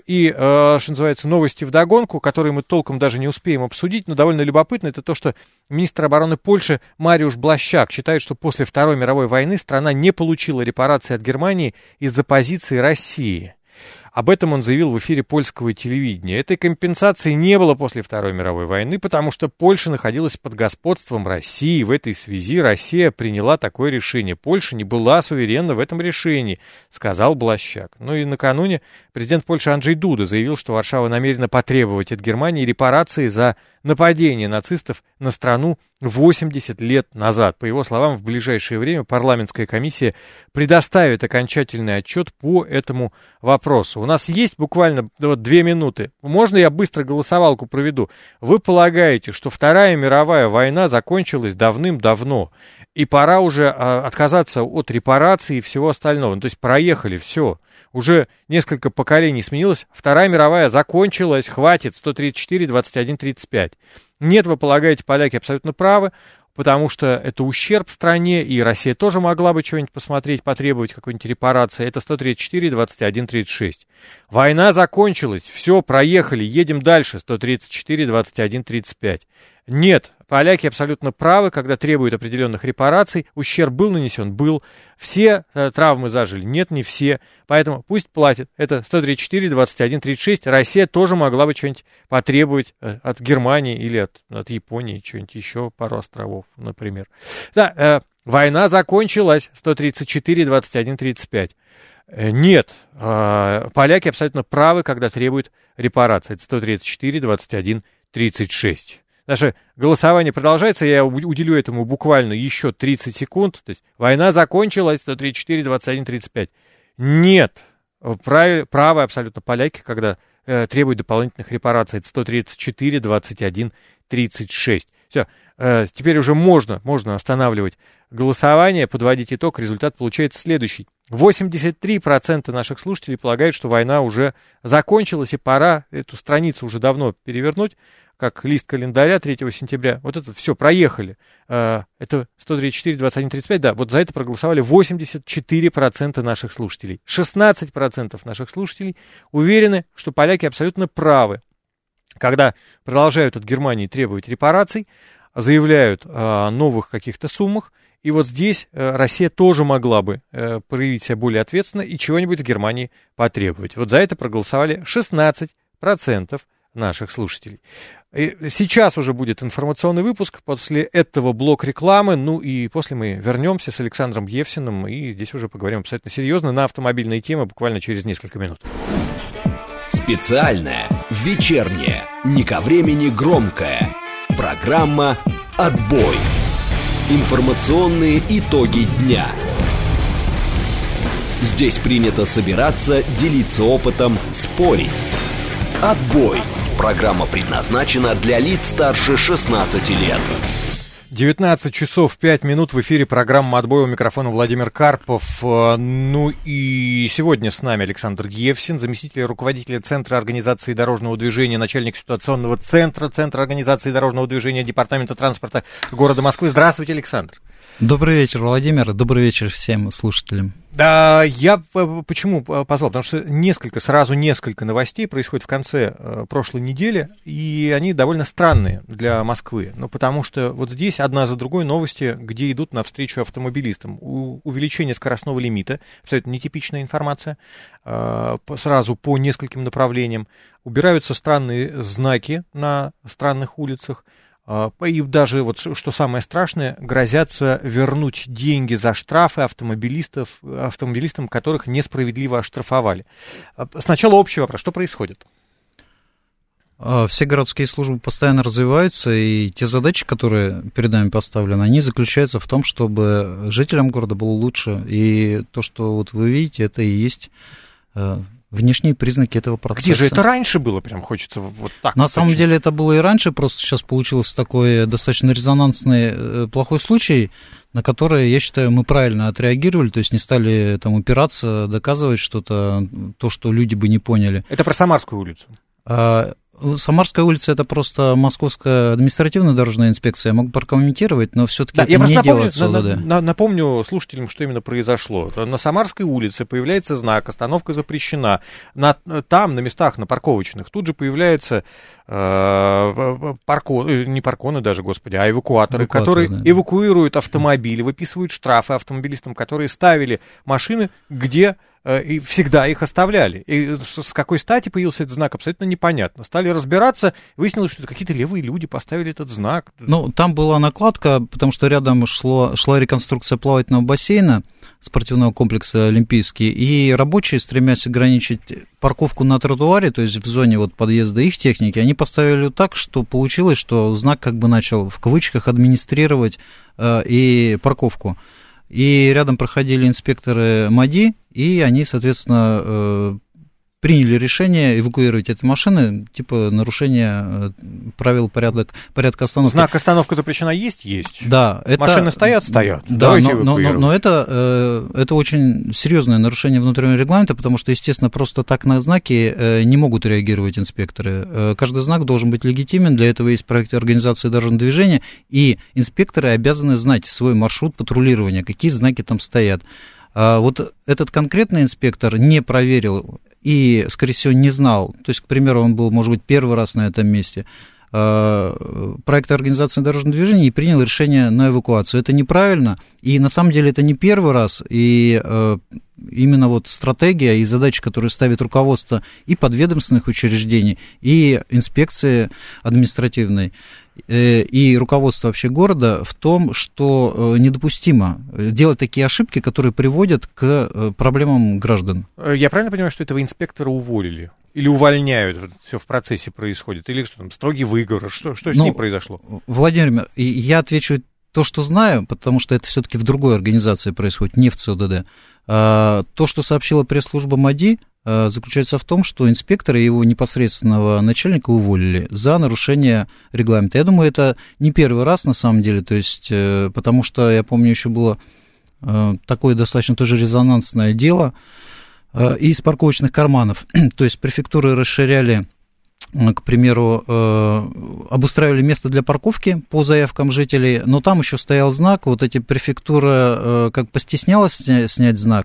Что называется, новости вдогонку, которые мы толком даже не успеем обсудить, но довольно любопытно, это то, что министр обороны Польши Мариуш Блащак считает, что после Второй мировой войны страна не получила репарации от Германии из-за позиции России. Об этом он заявил в эфире польского телевидения. Этой компенсации не было после Второй мировой войны, потому что Польша находилась под господством России. В этой связи Россия приняла такое решение. Польша не была суверенна в этом решении, сказал Блащак. И накануне президент Польши Анджей Дуда заявил, что Варшава намерена потребовать от Германии репарации за нападение нацистов на страну 80 лет назад. По его словам, в ближайшее время парламентская комиссия предоставит окончательный отчет по этому вопросу. У нас есть буквально 2 минуты. Можно я быстро голосовалку проведу? Вы полагаете, что Вторая мировая война закончилась давным-давно, и пора уже отказаться от репараций и всего остального? То есть проехали все. Уже несколько поколений сменилось. Вторая мировая закончилась. Хватит. 134, 21, 35. Нет, вы полагаете, поляки абсолютно правы, потому что это ущерб стране, и Россия тоже могла бы что-нибудь посмотреть, потребовать какой-нибудь репарации. Это 134, 21, 36. Война закончилась. Все, проехали. Едем дальше. 134, 21, 35. Нет, поляки абсолютно правы, когда требуют определенных репараций. Ущерб был нанесен? Был. Все травмы зажили? Нет, не все. Поэтому пусть платят. Это 134, 21, 36. Россия тоже могла бы что-нибудь потребовать от Германии или от Японии, что-нибудь еще, пару островов, например. Да, война закончилась. 134, 21, 35. Нет, поляки абсолютно правы, когда требуют репарации. Это 134, 21, 36. Наше голосование продолжается, я уделю этому буквально еще 30 секунд. То есть война закончилась, 134, 21, 35. Нет, правы абсолютно поляки, когда требуют дополнительных репараций. Это 134, 21, 36. Все, теперь уже можно останавливать голосование, подводить итог. Результат получается следующий. 83% наших слушателей полагают, что война уже закончилась, и пора эту страницу уже давно перевернуть, как лист календаря 3 сентября. Вот это все, проехали. Это 134, 21, 35. Да, вот за это проголосовали 84% наших слушателей. 16% наших слушателей уверены, что поляки абсолютно правы, когда продолжают от Германии требовать репараций, заявляют о новых каких-то суммах. И вот здесь Россия тоже могла бы проявить себя более ответственно и чего-нибудь с Германии потребовать. Вот за это проголосовали 16% наших слушателей. И сейчас уже будет информационный выпуск, после этого блок рекламы, ну и после мы вернемся с Александром Евсиным, и здесь уже поговорим абсолютно серьезно на автомобильные темы буквально через несколько минут. Специальная, вечерняя, не ко времени громкая программа «Отбой». Информационные итоги дня. Здесь принято собираться, делиться опытом, спорить. «Отбой». Программа предназначена для лиц старше 16 лет. 19 часов 5 минут в эфире программа «Отбой», у микрофона Владимир Карпов. Ну и сегодня с нами Александр Евсин, заместитель руководителя Центра организации дорожного движения, начальник ситуационного центра организации дорожного движения Департамента транспорта города Москвы. Здравствуйте, Александр. Добрый вечер, Владимир. Добрый вечер всем слушателям. Да, я почему позвал? Потому что сразу несколько новостей происходит в конце прошлой недели, и они довольно странные для Москвы. Ну, потому что вот здесь одна за другой новости, где идут навстречу автомобилистам. Увеличение скоростного лимита, абсолютно нетипичная информация, сразу по нескольким направлениям. Убираются странные знаки на странных улицах. И даже, вот что самое страшное, грозятся вернуть деньги за штрафы автомобилистам, которых несправедливо оштрафовали. Сначала общий вопрос. Что происходит? Все городские службы постоянно развиваются, и те задачи, которые перед нами поставлены, они заключаются в том, чтобы жителям города было лучше. И то, что вот вы видите, это и есть внешние признаки этого процесса. Где же это раньше было? Прям хочется вот так. На самом деле это было и раньше, просто сейчас получился такой достаточно резонансный плохой случай, на который, я считаю, мы правильно отреагировали, то есть не стали там упираться, доказывать что-то, то, что люди бы не поняли. Это про Самарскую улицу? Самарская улица — это просто Московская административная дорожная инспекция. Я могу прокомментировать, но все-таки это не дело СОДД. Напомню слушателям, что именно произошло. На Самарской улице появляется знак «Остановка запрещена». Там, на местах, на парковочных, тут же появляются эвакуаторы, которые эвакуируют автомобили, выписывают штрафы автомобилистам, которые ставили машины, где и всегда их оставляли. И с какой стати появился этот знак, абсолютно непонятно. Стали разбираться, выяснилось, что это какие-то левые люди поставили этот знак. Ну, там была накладка, потому что рядом шла реконструкция плавательного бассейна, спортивного комплекса «Олимпийский», и рабочие, стремясь ограничить парковку на тротуаре, то есть в зоне вот подъезда их техники, они поставили так, что получилось, что знак как бы начал, в кавычках, администрировать и парковку. И рядом проходили инспекторы МАДИ, и они, соответственно, приняли решение эвакуировать эти машины, типа нарушение правил порядка остановки. Знак «Остановка запрещена» есть? Есть. Да. Машины стоят? Да, но это очень серьезное нарушение внутреннего регламента, потому что, естественно, просто так на знаки не могут реагировать инспекторы. Каждый знак должен быть легитимен, для этого есть проект организации дорожного движения, и инспекторы обязаны знать свой маршрут патрулирования, какие знаки там стоят. Вот этот конкретный инспектор не проверил и, скорее всего, не знал, то есть, к примеру, он был, может быть, первый раз на этом месте, проект организации дорожного движения и принял решение на эвакуацию. Это неправильно, и на самом деле это не первый раз, и именно вот стратегия и задачи, которые ставит руководство и подведомственных учреждений, и инспекции административной, и руководство вообще города в том, что недопустимо делать такие ошибки, которые приводят к проблемам граждан. Я правильно понимаю, что этого инспектора уволили? Или увольняют, все в процессе происходит? Или что там, строгий выговор? Что с ним произошло? Владимир, я отвечу то, что знаю, потому что это все-таки в другой организации происходит, не в ЦОДД. То, что сообщила пресс-служба МАДИ, заключается в том, что инспектора и его непосредственного начальника уволили за нарушение регламента. Я думаю, это не первый раз на самом деле, то есть, потому что, я помню, еще было такое достаточно тоже резонансное дело из парковочных карманов. То есть префектуры расширяли, к примеру, обустраивали место для парковки по заявкам жителей, но там еще стоял знак, вот эти префектура как постеснялась снять знак,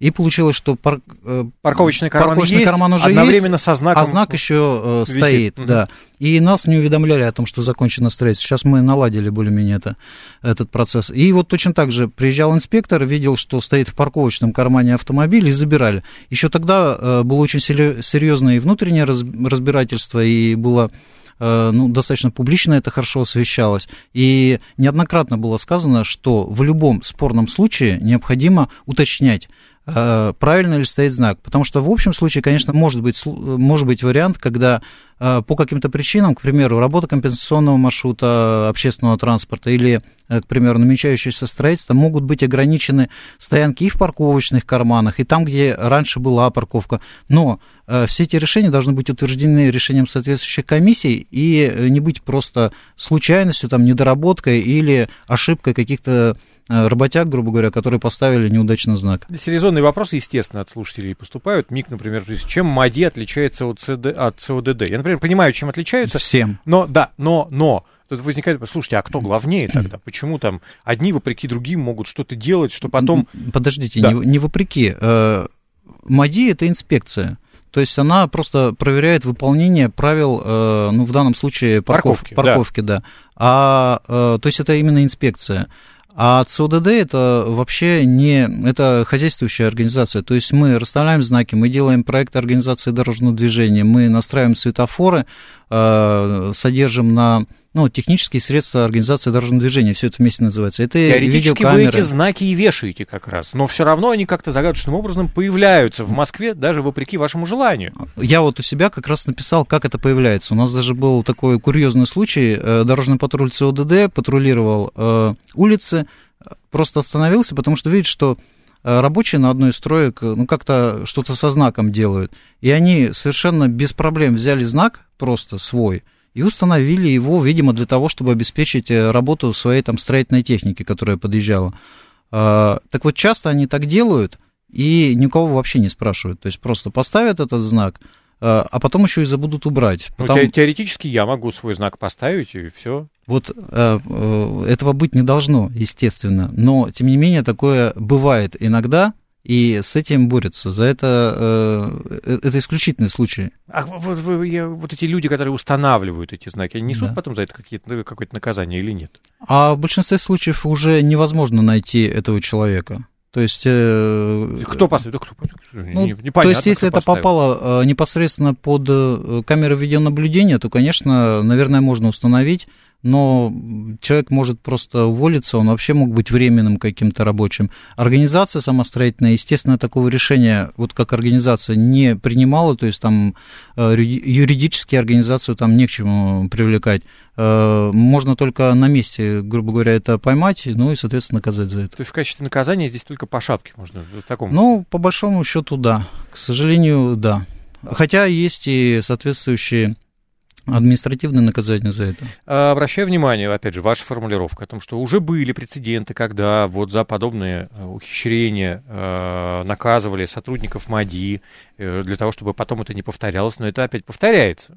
И получилось, что парковочный карман уже одновременно есть, со знаком, а знак еще стоит, да. И нас не уведомляли о том, что закончено строительство. Сейчас мы наладили более-менее этот процесс. И вот точно так же приезжал инспектор, видел, что стоит в парковочном кармане автомобиль, и забирали. Еще тогда было очень серьезное и внутреннее разбирательство, и было достаточно публично это хорошо освещалось. И неоднократно было сказано, что в любом спорном случае необходимо уточнять, правильно ли стоит знак. Потому что в общем случае, конечно, может быть вариант, когда по каким-то причинам, к примеру, работа компенсационного маршрута общественного транспорта или, к примеру, намечающееся строительство, могут быть ограничены стоянки и в парковочных карманах, и там, где раньше была парковка. Но все эти решения должны быть утверждены решением соответствующих комиссий и не быть просто случайностью, недоработкой или ошибкой каких-то работяг, грубо говоря, которые поставили неудачный знак. Серьезные вопросы, естественно, от слушателей поступают. МИК, например, чем МАДИ отличается от ЦОДД? Я, например, понимаю, чем отличаются. Всем. Но тут возникает, слушайте, а кто главнее тогда? Почему там одни вопреки другим могут что-то делать, что потом... Подождите, не вопреки. МАДИ — это инспекция. То есть она просто проверяет выполнение правил, в данном случае парковки, да. То есть это именно инспекция. А ЦОДД это вообще это хозяйствующая организация, то есть мы расставляем знаки, мы делаем проект организации дорожного движения, мы настраиваем светофоры, содержим технические средства организации дорожного движения, все это вместе называется. Это теоретически вы эти знаки и вешаете как раз, но все равно они как-то загадочным образом появляются в Москве, даже вопреки вашему желанию. Я вот у себя как раз написал, как это появляется. У нас даже был такой курьезный случай, дорожный патруль ЦОДД патрулировал улицы, просто остановился, потому что видит, что рабочие на одной из строек как-то что-то со знаком делают, и они совершенно без проблем взяли знак просто свой, и установили его, видимо, для того, чтобы обеспечить работу своей строительной техники, которая подъезжала. Так вот, часто они так делают, и никого вообще не спрашивают. То есть просто поставят этот знак, а потом еще и забудут убрать. Теоретически я могу свой знак поставить, и все. Вот этого быть не должно, естественно. Но, тем не менее, такое бывает иногда, и с этим борются. За это исключительный случай. А вот эти люди, которые устанавливают эти знаки, они несут потом за это какое-то наказание или нет? А в большинстве случаев уже невозможно найти этого человека. То есть... Кто поставил? То есть, если это попало непосредственно под камеры видеонаблюдения, то, конечно, наверное, можно установить, но человек может просто уволиться, он вообще мог быть временным каким-то рабочим. Организация самостоятельная, естественно, такого решения, вот как организация, не принимала, то есть там юридически организацию там не к чему привлекать. Можно только на месте, грубо говоря, это поймать, и, соответственно, наказать за это. То есть в качестве наказания здесь только по шапке можно? В таком... по большому счету, да. К сожалению, да. Хотя есть и соответствующие административное наказание за это. Обращаю внимание, опять же, ваша формулировка о том, что уже были прецеденты, когда вот за подобные ухищрения наказывали сотрудников МАДИ для того, чтобы потом это не повторялось, но это опять повторяется.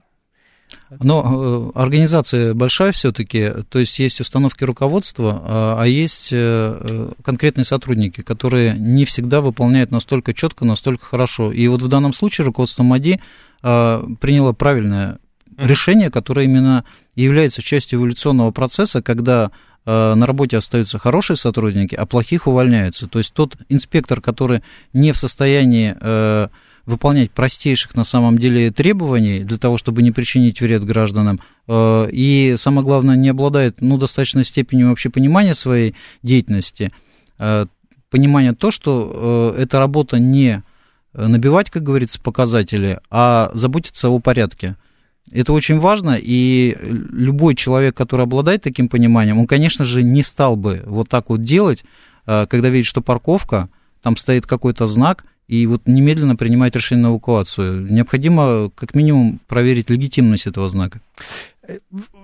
Но организация большая все-таки, то есть есть установки руководства, а есть конкретные сотрудники, которые не всегда выполняют настолько четко, настолько хорошо. И вот в данном случае руководство МАДИ приняло правильное решение, которое именно является частью эволюционного процесса, когда на работе остаются хорошие сотрудники, а плохих увольняются. То есть тот инспектор, который не в состоянии выполнять простейших на самом деле требований для того, чтобы не причинить вред гражданам, и, самое главное, не обладает достаточной степенью вообще понимания своей деятельности, понимания то, что эта работа не набивать, как говорится, показатели, а заботиться о порядке. Это очень важно, и любой человек, который обладает таким пониманием, он, конечно же, не стал бы вот так вот делать, когда видит, что парковка, там стоит какой-то знак, и вот немедленно принимать решение на эвакуацию. Необходимо, как минимум, проверить легитимность этого знака.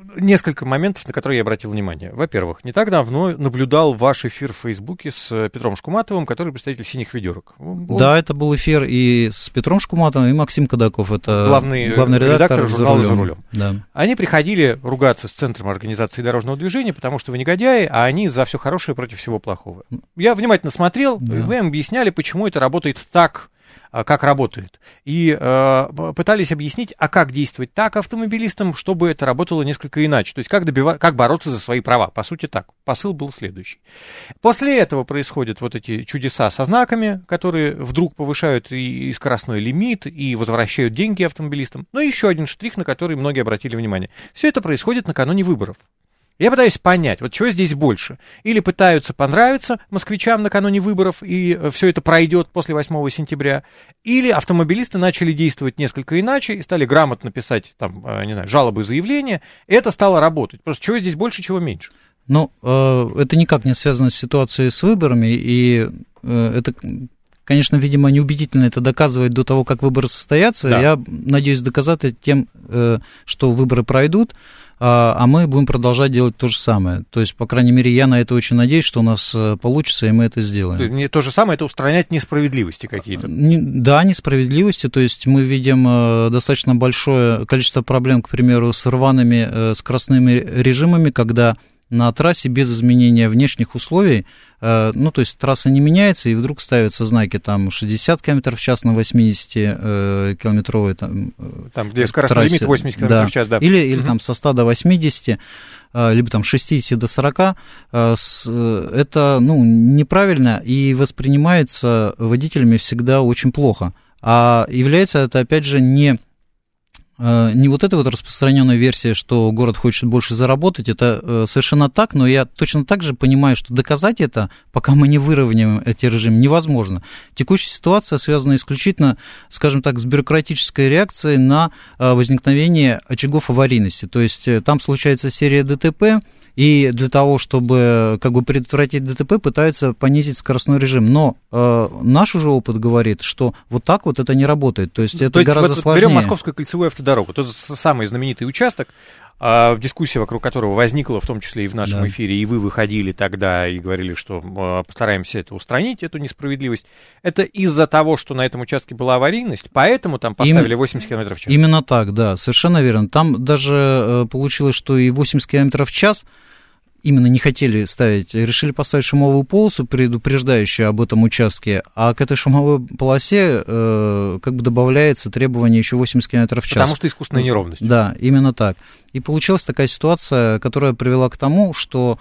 несколько моментов, на которые я обратил внимание. Во-первых, не так давно наблюдал ваш эфир в Фейсбуке с Петром Шкуматовым, который представитель «Синих ведерок». Да, это был эфир и с Петром Шкуматовым, и Максим Кадаков, это главный редактор журнала «За рулем». Да. Они приходили ругаться с Центром организации дорожного движения, потому что вы негодяи, а они за все хорошее против всего плохого. Я внимательно смотрел, и вы им объясняли, почему это работает так, как работает. И пытались объяснить, а как действовать так автомобилистам, чтобы это работало несколько иначе. То есть как бороться за свои права. По сути, так. Посыл был следующий. После этого происходят вот эти чудеса со знаками, которые вдруг повышают и скоростной лимит, и возвращают деньги автомобилистам. Но еще один штрих, на который многие обратили внимание. Все это происходит накануне выборов. Я пытаюсь понять, вот чего здесь больше. Или пытаются понравиться москвичам накануне выборов, и все это пройдет после 8 сентября, или автомобилисты начали действовать несколько иначе и стали грамотно писать, там, не знаю, жалобы, заявления, и это стало работать. Просто чего здесь больше, чего меньше. Ну, это никак не связано с ситуацией с выборами, и это... Конечно, видимо, неубедительно это доказывать до того, как выборы состоятся. Да. Я надеюсь доказать это тем, что выборы пройдут, а мы будем продолжать делать то же самое. То есть, по крайней мере, я на это очень надеюсь, что у нас получится, и мы это сделаем. То же самое, это устранять несправедливости какие-то. Да, несправедливости. То есть, мы видим достаточно большое количество проблем, к примеру, с рваными скоростными режимами, когда на трассе без изменения внешних условий, ну, то есть трасса не меняется, и вдруг ставятся знаки там 60 км в час на 80-километровой там, где скоростной лимит 80 км в час, да. Или там со 100 до 80, либо там 60 до 40, это, ну, неправильно и воспринимается водителями всегда очень плохо. А является это, опять же, не вот эта вот распространенная версия, что город хочет больше заработать, это совершенно так, но я точно так же понимаю, что доказать это, пока мы не выровняем эти режимы, невозможно. Текущая ситуация связана исключительно, скажем так, с бюрократической реакцией на возникновение очагов аварийности. То есть там случается серия ДТП, и для того, чтобы как бы предотвратить ДТП, пытаются понизить скоростной режим. Но наш уже опыт говорит, что вот так вот это не работает. То есть это гораздо сложнее. Берем Московскую кольцевую автодорогу. Тот самый знаменитый участок, дискуссия вокруг которого возникла, в том числе и в нашем эфире, и вы выходили тогда и говорили, что постараемся это устранить, эту несправедливость. Это из-за того, что на этом участке была аварийность, поэтому там поставили 80 км в час? Именно так, да, совершенно верно. Там даже получилось, что и 80 км в час именно не хотели ставить, решили поставить шумовую полосу, предупреждающую об этом участке, а к этой шумовой полосе как бы добавляется требование еще 80 км в час. Потому что искусственная неровность. Да, именно так. И получилась такая ситуация, которая привела к тому, что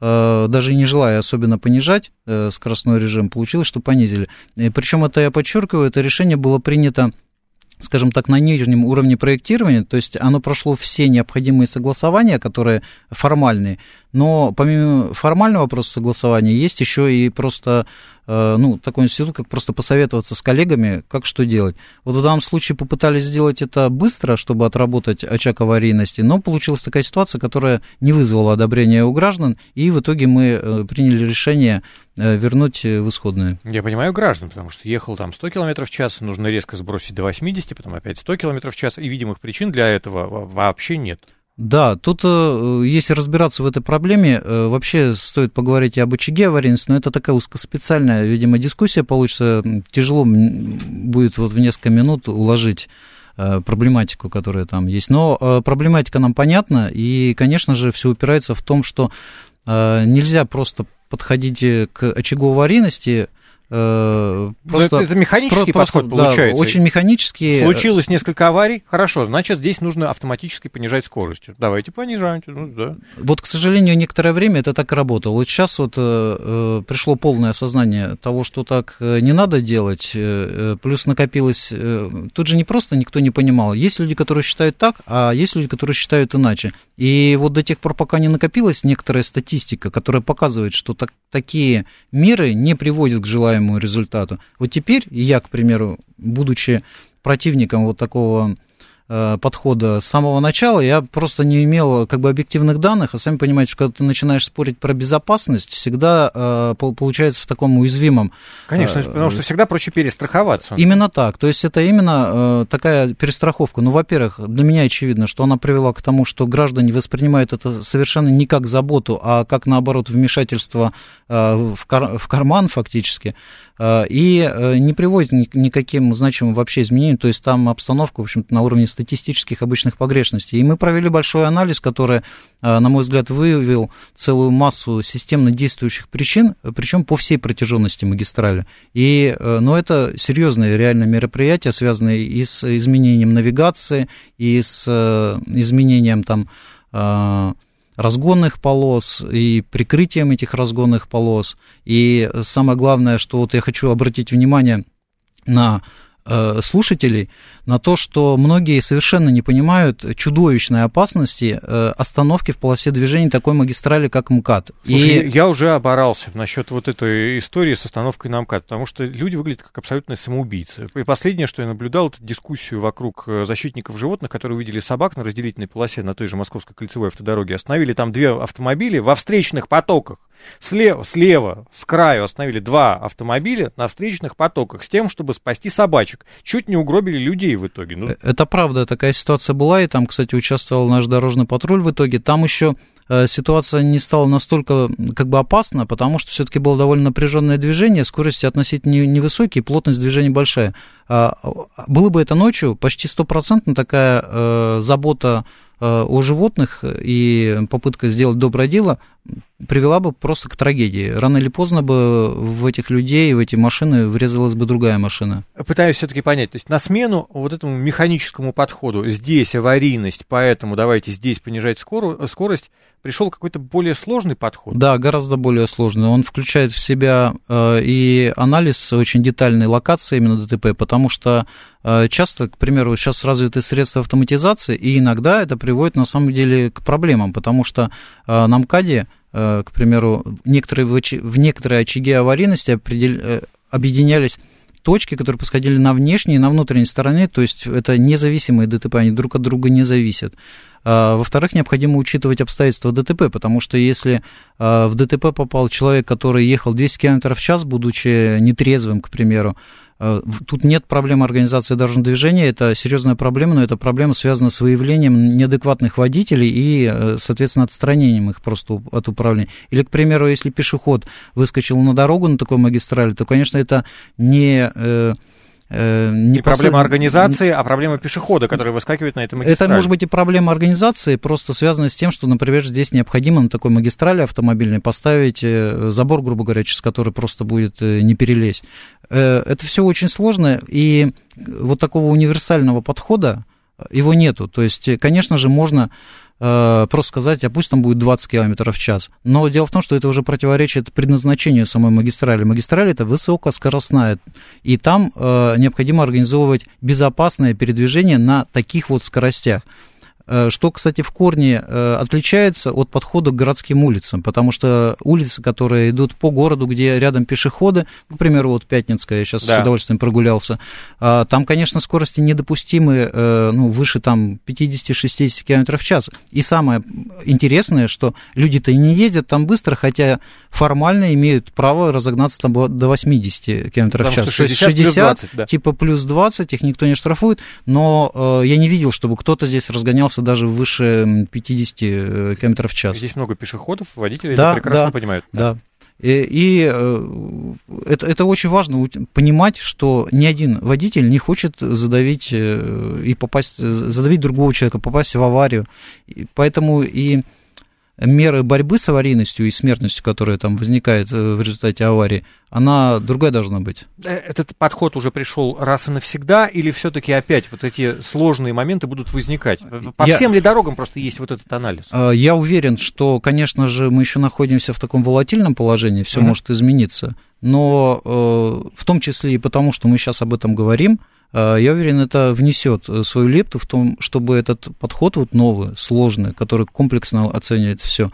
даже не желая особенно понижать скоростной режим, получилось, что понизили. Причем это, я подчеркиваю, это решение было принято, скажем так, на нижнем уровне проектирования, то есть оно прошло все необходимые согласования, которые формальные, но помимо формального вопроса согласования есть еще и просто, ну, такой институт, как просто посоветоваться с коллегами, как что делать. Вот в данном случае попытались сделать это быстро, чтобы отработать очаг аварийности, но получилась такая ситуация, которая не вызвала одобрения у граждан, и в итоге мы приняли решение вернуть в исходное. Я понимаю граждан, потому что ехал там 100 км в час, нужно резко сбросить до 80, потом опять 100 км в час, и видимых причин для этого вообще нет. Да, тут, если разбираться в этой проблеме, вообще стоит поговорить и об очаге аварийности, но это такая узкоспециальная, видимо, дискуссия получится. Тяжело будет вот в несколько минут уложить проблематику, которая там есть. Но проблематика нам понятна, и, конечно же, все упирается в том, что нельзя просто подходить к очагу аварийности. Просто, это механический подход получается. Да, очень механический. Случилось несколько аварий, хорошо, значит, здесь нужно автоматически понижать скорость. Давайте понижайте. Ну, да. Вот, к сожалению, некоторое время это так и работало. Вот сейчас вот пришло полное осознание того, что так не надо делать, плюс накопилось... Тут же не просто никто не понимал. Есть люди, которые считают так, а есть люди, которые считают иначе. И вот до тех пор, пока не накопилась некоторая статистика, которая показывает, что такие меры не приводят к желаемому результату. Вот теперь я, к примеру, будучи противником вот такого подхода с самого начала. Я просто не имел как бы объективных данных, а сами понимаете, что когда ты начинаешь спорить про безопасность, всегда получается в таком уязвимом... Конечно, потому что всегда проще перестраховаться. Именно так, то есть это именно такая перестраховка. Ну, во-первых, для меня очевидно, что она привела к тому, что граждане воспринимают это совершенно не как заботу, а как, наоборот, вмешательство в карман фактически, и не приводит к никаким значимым вообще изменениям, то есть там обстановка, в общем-то, на уровне статистических обычных погрешностей. И мы провели большой анализ, который, на мой взгляд, выявил целую массу системно действующих причин, причем по всей протяженности магистрали. Но это серьезные реальные мероприятия, связанные и с изменением навигации, и с изменением там разгонных полос и прикрытием этих разгонных полос. И самое главное, что вот я хочу обратить внимание на слушателей, на то, что многие совершенно не понимают чудовищной опасности остановки в полосе движения такой магистрали, как МКАД. Слушай, я уже оборался насчет вот этой истории с остановкой на МКАД, потому что люди выглядят как абсолютные самоубийцы. И последнее, что я наблюдал, это дискуссию вокруг защитников животных, которые увидели собак на разделительной полосе на той же Московской кольцевой автодороге, остановили там 2 автомобиля во встречных потоках. Слева, с краю остановили 2 автомобиля на встречных потоках с тем, чтобы спасти собачек. Чуть не угробили людей в итоге. Ну. Это правда, такая ситуация была, и там, кстати, участвовал наш дорожный патруль в итоге. Там еще ситуация не стала настолько как бы опасна, потому что все-таки было довольно напряженное движение, скорости относительно невысокие, плотность движения большая. Было бы это ночью, почти 100% такая забота о животных и попытка сделать доброе дело привела бы просто к трагедии. Рано или поздно бы в этих людей, в эти машины врезалась бы другая машина. Пытаюсь все-таки понять, то есть на смену вот этому механическому подходу, здесь аварийность, поэтому давайте здесь понижать скорость, пришел какой-то более сложный подход? Да, гораздо более сложный. Он включает в себя и анализ очень детальной локации именно ДТП, потому что часто, к примеру, сейчас развиты средства автоматизации, и иногда это приводит на самом деле к проблемам, потому что на МКАДе, к примеру, в некоторые очаги аварийности объединялись точки, которые происходили на внешней и на внутренней стороне, то есть это независимые ДТП, они друг от друга не зависят. Во-вторых, необходимо учитывать обстоятельства ДТП, потому что если в ДТП попал человек, который ехал 200 км в час, будучи нетрезвым, к примеру, тут нет проблемы организации дорожного движения, это серьезная проблема, но эта проблема связана с выявлением неадекватных водителей и, соответственно, отстранением их просто от управления. Или, к примеру, если пешеход выскочил на дорогу на такой магистрали, то, конечно, это не проблема организации, а проблема пешехода, который выскакивает на этой магистрали. Это может быть и проблема организации, просто связанная с тем, что, например, здесь необходимо на такой магистрали автомобильной поставить забор, грубо говоря, через который просто будет не перелезть. Это все очень сложно, и вот такого универсального подхода его нету. То есть, конечно же, можно просто сказать, а пусть там будет 20 км в час. Но дело в том, что это уже противоречит предназначению самой магистрали. Магистраль – это высокоскоростная, и там необходимо организовывать безопасное передвижение на таких вот скоростях. Что, кстати, в корне отличается от подхода к городским улицам, потому что улицы, которые идут по городу, где рядом пешеходы, к примеру, вот Пятницкая, я сейчас с удовольствием прогулялся, там, конечно, скорости недопустимы, выше там 50-60 км в час. И самое интересное, что люди-то и не ездят там быстро, хотя формально имеют право разогнаться там до 80 км в час. Что 60 типа плюс 20, их никто не штрафует, но я не видел, чтобы кто-то здесь разгонялся даже выше 50 км в час. Здесь много пешеходов, водители это прекрасно понимают. Да. И это очень важно понимать, что ни один водитель не хочет задавить другого человека, попасть в аварию. Поэтому и меры борьбы с аварийностью и смертностью, которая там возникает в результате аварии, она другая должна быть. Этот подход уже пришел раз и навсегда, или все-таки опять вот эти сложные моменты будут возникать? По всем ли дорогам просто есть вот этот анализ? Я уверен, что, конечно же, мы еще находимся в таком волатильном положении, все может измениться, но в том числе и потому, что мы сейчас об этом говорим, я уверен, это внесет свою лепту в том, чтобы этот подход вот новый, сложный, который комплексно оценивает все,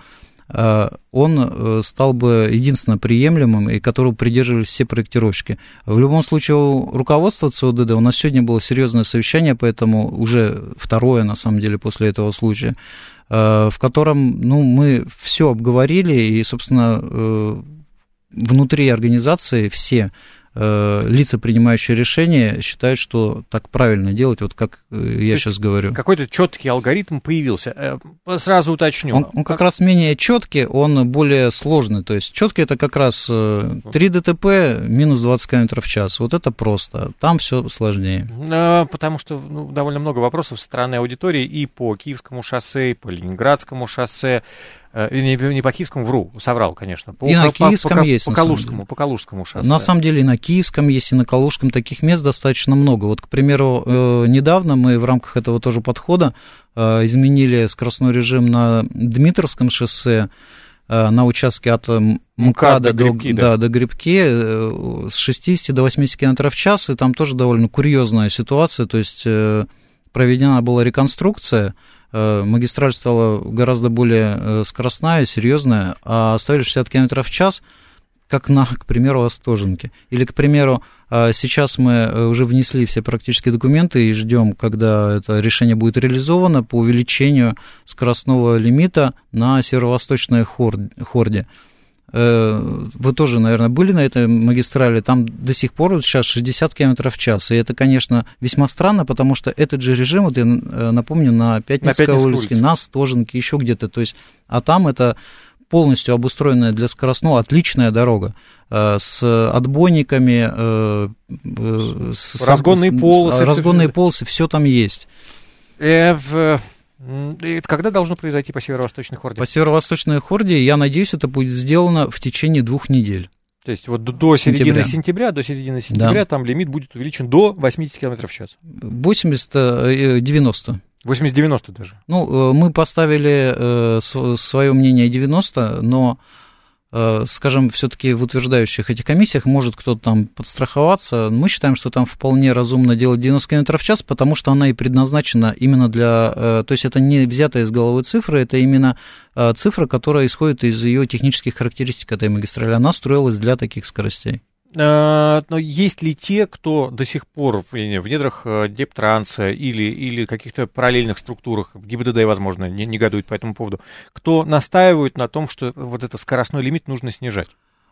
он стал бы единственно приемлемым, и которого придерживались все проектировщики. В любом случае, у руководства ЦОДД у нас сегодня было серьезное совещание, поэтому уже второе, на самом деле, после этого случая, в котором мы все обговорили, и, собственно, внутри организации все лица, принимающие решения, считают, что так правильно делать, вот как я сейчас говорю. Какой-то четкий алгоритм появился. Сразу уточню. Он как раз менее четкий, он более сложный. То есть четкий — это как раз 3 ДТП минус 20 км в час. Вот это просто. Там все сложнее. Потому что довольно много вопросов со стороны аудитории и по Киевскому шоссе, и по Ленинградскому шоссе. Не по Киевскому, соврал, конечно. И на Киевском есть. По Калужскому шоссе. На самом деле и на Киевском есть, и на Калужском таких мест достаточно много. Вот, к примеру, недавно мы в рамках этого тоже подхода изменили скоростной режим на Дмитровском шоссе, на участке от МКАДа до Грибки с 60 до 80 км в час, и там тоже довольно курьезная ситуация, то есть проведена была реконструкция, магистраль стала гораздо более скоростная, серьезная, а оставили 60 км в час, как к примеру, Остоженке. Или, к примеру, сейчас мы уже внесли все практически документы и ждем, когда это решение будет реализовано по увеличению скоростного лимита на северо-восточной хорде. Вы тоже, наверное, были на этой магистрали, там до сих пор вот сейчас 60 км в час, и это, конечно, весьма странно, потому что этот же режим, вот я напомню, на Пятницкой улице, на Остоженке, еще где-то, то есть, а там это полностью обустроенная для скоростного отличная дорога, с отбойниками, разгонные полосы, все там есть. Когда должно произойти по северо-восточной хорде? По северо-восточной хорде, я надеюсь, это будет сделано в течение 2 недель. То есть вот до середины сентября, да, там лимит будет увеличен до 80 км в час? 80-90. 80-90 даже? Мы поставили свое мнение 90, но, скажем, все-таки в утверждающих этих комиссиях может кто-то там подстраховаться. Мы считаем, что там вполне разумно делать 90 км в час, потому что она и предназначена именно для... То есть это не взятая из головы цифры, это именно цифра, которая исходит из ее технических характеристик этой магистрали. Она строилась для таких скоростей. Но есть ли те, кто до сих пор в недрах Дептранса или каких-то параллельных структурах, ГИБДД, возможно, негодует по этому поводу, кто настаивает на том, что вот этот скоростной лимит нужно снижать?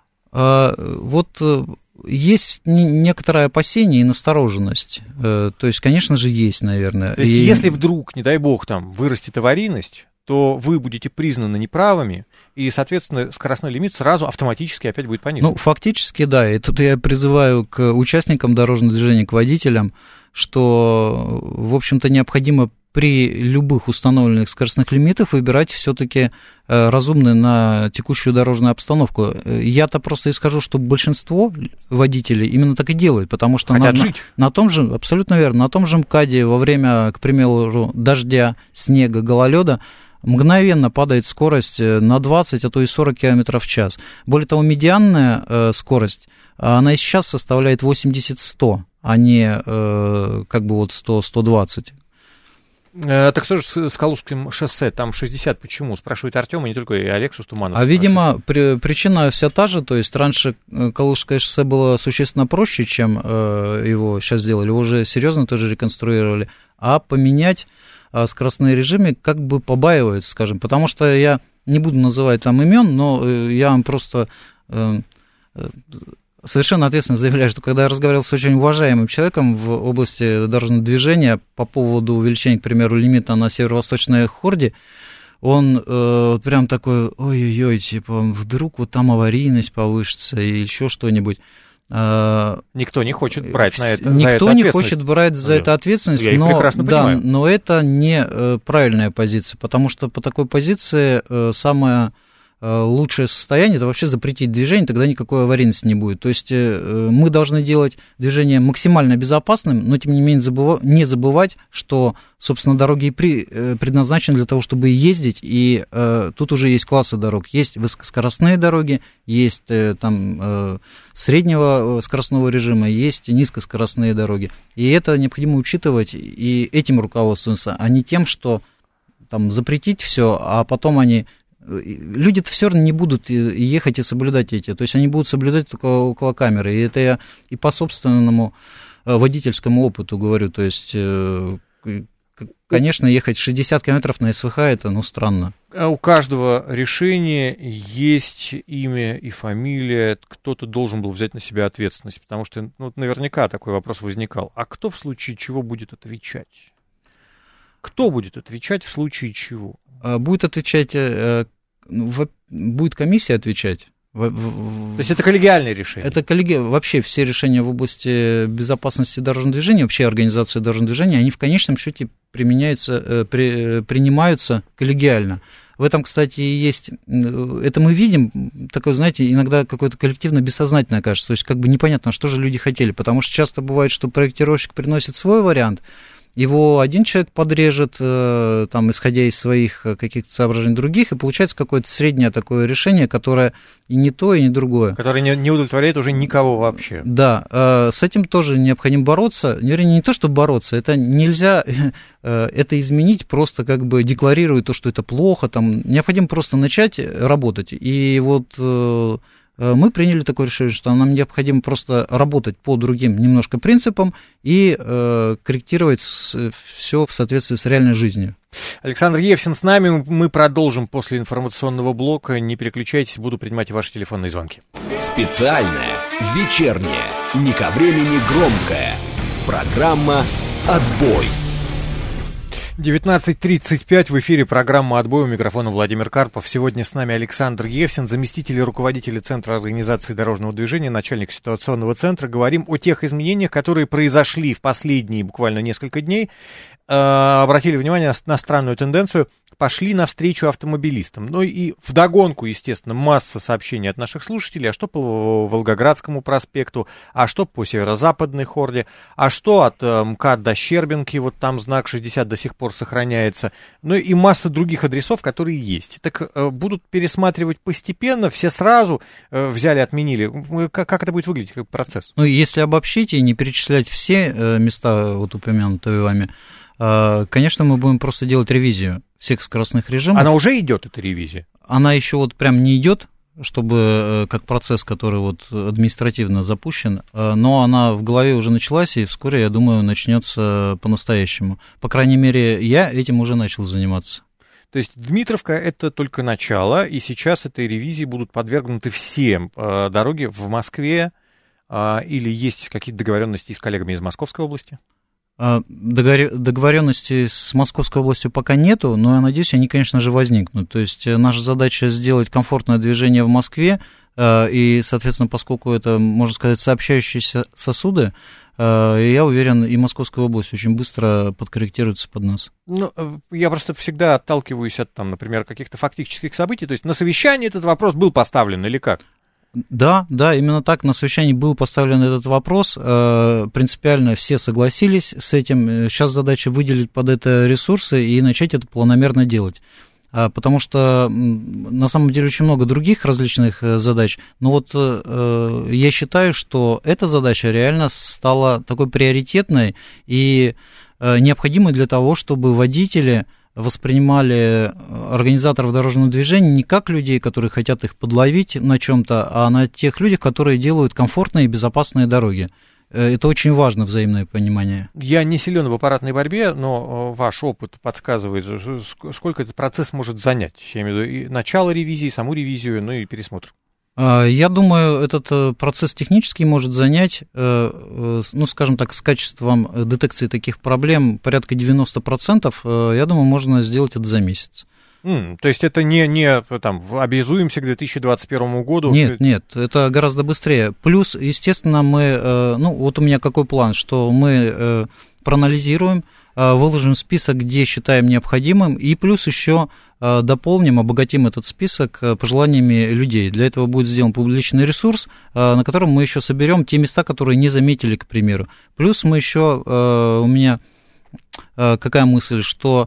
Вот есть некоторое опасение и настороженность. То есть, конечно же, есть, наверное. То есть, если вдруг, не дай бог, там вырастет аварийность, то вы будете признаны неправыми, и, соответственно, скоростной лимит сразу автоматически опять будет понижен. Фактически, да. И тут я призываю к участникам дорожного движения, к водителям, что, в общем-то, необходимо при любых установленных скоростных лимитах выбирать все-таки разумные на текущую дорожную обстановку. Я-то просто и скажу, что большинство водителей именно так и делают, потому что на том же, абсолютно верно, на том же МКАДе во время, к примеру, дождя, снега, гололеда мгновенно падает скорость на 20, а то и 40 км в час. Более того, медианная скорость, она и сейчас составляет 80-100, а не 100-120. Так что же с Калужским шоссе? Там 60. Почему? Спрашивает Артем, и не только и Олег Сустуманов. Видимо, причина вся та же. То есть раньше Калужское шоссе было существенно проще, чем его сейчас сделали. Его уже серьезно тоже реконструировали. А поменять скоростные режимы как бы побаиваются, скажем. Потому что я не буду называть там имен, но я вам просто... совершенно ответственно заявляю, что когда я разговаривал с очень уважаемым человеком в области дорожного движения по поводу увеличения, к примеру, лимита на северо-восточной хорде, он прям такой, ой-ой-ой, типа, вдруг вот там аварийность повысится или еще что-нибудь. Никто не хочет брать за это Никто не хочет брать за это ответственность, я их прекрасно понимаю. Но это не правильная позиция, потому что по такой позиции самая лучшее состояние — это вообще запретить движение, тогда никакой аварийности не будет. То есть мы должны делать движение максимально безопасным, но тем не менее не забывать, что, собственно, дороги предназначены для того, чтобы ездить, и тут уже есть классы дорог. Есть высокоскоростные дороги, есть там среднего скоростного режима, есть низкоскоростные дороги. И это необходимо учитывать и этим руководствоваться, а не тем, что там запретить все, а потом они люди-то все равно не будут ехать и соблюдать эти, то есть они будут соблюдать только около камеры, и это я и по собственному водительскому опыту говорю, то есть, конечно, ехать 60 километров на СВХ, это, странно. А у каждого решения есть имя и фамилия, кто-то должен был взять на себя ответственность, потому что, наверняка такой вопрос возникал. А кто в случае чего будет отвечать? Кто будет отвечать в случае чего? Будет отвечать, будет комиссия отвечать. То есть это коллегиальное решение? Это вообще все решения в области безопасности дорожного движения, вообще организации дорожного движения, они в конечном счете принимаются коллегиально. В этом, кстати, есть, это мы видим, такое, знаете, иногда какое-то коллективно-бессознательное кажется, то есть как бы непонятно, что же люди хотели, потому что часто бывает, что проектировщик приносит свой вариант, его один человек подрежет, там, исходя из своих каких-то соображений других, и получается какое-то среднее такое решение, которое и не то, и не другое. Которое не удовлетворяет уже никого вообще. Да, с этим тоже необходимо бороться. Вернее, не то, чтобы бороться, это нельзя это изменить, просто как бы декларируя то, что это плохо, там, необходимо просто начать работать. И вот мы приняли такое решение, что нам необходимо просто работать по другим немножко принципам и корректировать все в соответствии с реальной жизнью. Александр Евсин с нами. Мы продолжим после информационного блока. Не переключайтесь, буду принимать ваши телефонные звонки. Специальная, вечерняя, не ко времени громкая. Программа «Отбой». 19:35 в эфире программа «Отбой», у микрофона Владимир Карпов. Сегодня с нами Александр Евсин, заместитель руководителя Центра организации дорожного движения, начальник ситуационного центра. Говорим о тех изменениях, которые произошли в последние буквально несколько дней. Обратили внимание на странную тенденцию. Пошли навстречу автомобилистам. Ну и вдогонку, естественно, масса сообщений от наших слушателей. А что по Волгоградскому проспекту? А что по северо-западной хорде? А что от МКАД до Щербинки? Вот там знак 60 до сих пор сохраняется. Ну и масса других адресов, которые есть. Так будут пересматривать постепенно? Все сразу взяли, отменили? Как это будет выглядеть, как процесс? Ну, если обобщить и не перечислять все места, вот упомянутые вами, конечно, мы будем просто делать ревизию всех скоростных режимов. Она уже идет, эта ревизия? Она еще вот прям не идет, чтобы как процесс, который вот административно запущен, но она в голове уже началась, и вскоре, я думаю, начнется по-настоящему. По крайней мере, я этим уже начал заниматься. То есть Дмитровка — это только начало, и сейчас этой ревизии будут подвергнуты все дороги в Москве, или есть какие-то договоренности с коллегами из Московской области? Договоренности с Московской областью пока нету, но я надеюсь, они, конечно же, возникнут. То есть наша задача сделать комфортное движение в Москве, и, соответственно, поскольку это, можно сказать, сообщающиеся сосуды, я уверен, и Московская область очень быстро подкорректируется под нас. Ну, я просто всегда отталкиваюсь от, там, например, каких-то фактических событий. То есть на совещании этот вопрос был поставлен или как? Да, именно так, на совещании был поставлен этот вопрос, принципиально все согласились с этим, сейчас задача выделить под это ресурсы и начать это планомерно делать, потому что на самом деле очень много других различных задач, но вот я считаю, что эта задача реально стала такой приоритетной и необходимой для того, чтобы водители воспринимали организаторов дорожного движения не как людей, которые хотят их подловить на чем-то, а на тех людях, которые делают комфортные и безопасные дороги. Это очень важно, взаимное понимание. Я не силен в аппаратной борьбе, но ваш опыт подсказывает, сколько этот процесс может занять. Я имею в виду и начало ревизии, саму ревизию, ну и пересмотр. Я думаю, этот процесс технический может занять, ну, скажем так, с качеством детекции таких проблем порядка 90%. Я думаю, можно сделать это за месяц. То есть это не там, обязуемся к 2021 году? Нет, это гораздо быстрее. Плюс, естественно, мы, ну, вот у меня какой план, что мы проанализируем, выложим список, где считаем необходимым, и плюс еще дополним, обогатим этот список пожеланиями людей. Для этого будет сделан публичный ресурс, на котором мы еще соберем те места, которые не заметили, к примеру. Плюс мы еще, у меня какая мысль, что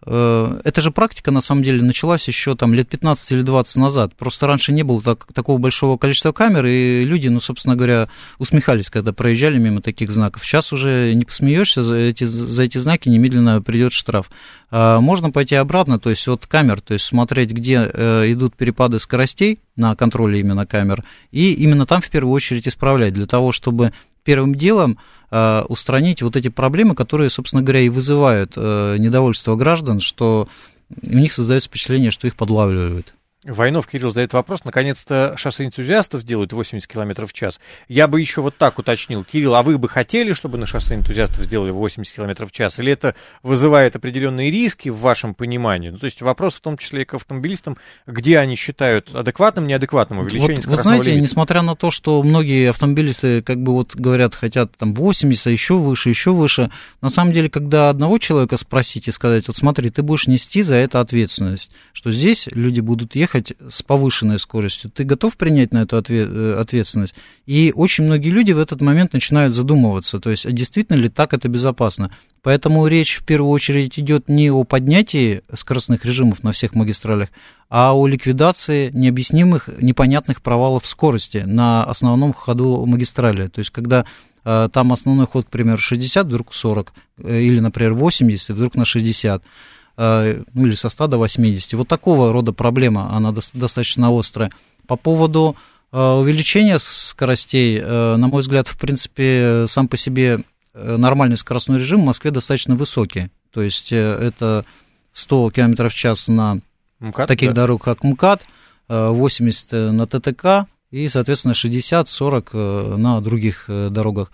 эта же практика, на самом деле, началась еще там лет 15 или 20 назад. Просто раньше не было такого большого количества камер, и люди, ну, собственно говоря, усмехались, когда проезжали мимо таких знаков. Сейчас уже не посмеешься, за эти знаки немедленно придет штраф. Можно пойти обратно, то есть от камер, то есть смотреть, где идут перепады скоростей на контроле именно камер, и именно там в первую очередь исправлять, для того, чтобы первым делом устранить вот эти проблемы, которые, собственно говоря, и вызывают недовольство граждан, что у них создается впечатление, что их подлавливают. Войнов Кирилл задает вопрос. Наконец-то шоссе энтузиастов делают 80 км в час. Я бы еще вот так уточнил. Кирилл, а вы бы хотели, чтобы на шоссе энтузиастов сделали 80 км в час? Или это вызывает определенные риски в вашем понимании? Ну, то есть вопрос в том числе и к автомобилистам, где они считают адекватным, неадекватным увеличение скоростного лимита. Вы знаете, несмотря на то, что многие автомобилисты, как бы вот говорят, хотят там 80, еще выше, на самом деле, когда одного человека спросить и сказать, вот смотри, ты будешь нести за это ответственность, что здесь люди будут ехать с повышенной скоростью, ты готов принять на эту ответственность? И очень многие люди в этот момент начинают задумываться, то есть, а действительно ли так это безопасно? Поэтому речь в первую очередь идет не о поднятии скоростных режимов на всех магистралях, а о ликвидации необъяснимых, непонятных провалов скорости на основном ходу магистрали. То есть, когда там основной ход, к примеру, 60, вдруг 40, или, например, 80, вдруг на 60, ну или со 100 до 80. Вот такого рода проблема, она достаточно острая. По поводу увеличения скоростей, на мой взгляд, в принципе, сам по себе нормальный скоростной режим в Москве достаточно высокий. То есть это 100 км в час на МКАД, таких дорог, как МКАД, 80 на ТТК и, соответственно, 60-40 на других дорогах.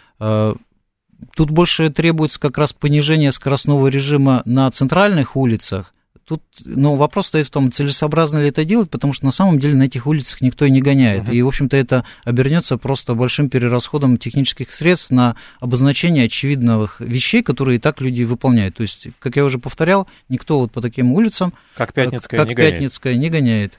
Тут больше требуется как раз понижение скоростного режима на центральных улицах. Тут, вопрос стоит в том, целесообразно ли это делать, потому что на самом деле на этих улицах никто и не гоняет. И, в общем-то, это обернется просто большим перерасходом технических средств на обозначение очевидных вещей, которые и так люди выполняют. То есть, как я уже повторял, никто вот по таким улицам, как Пятницкая, не гоняет.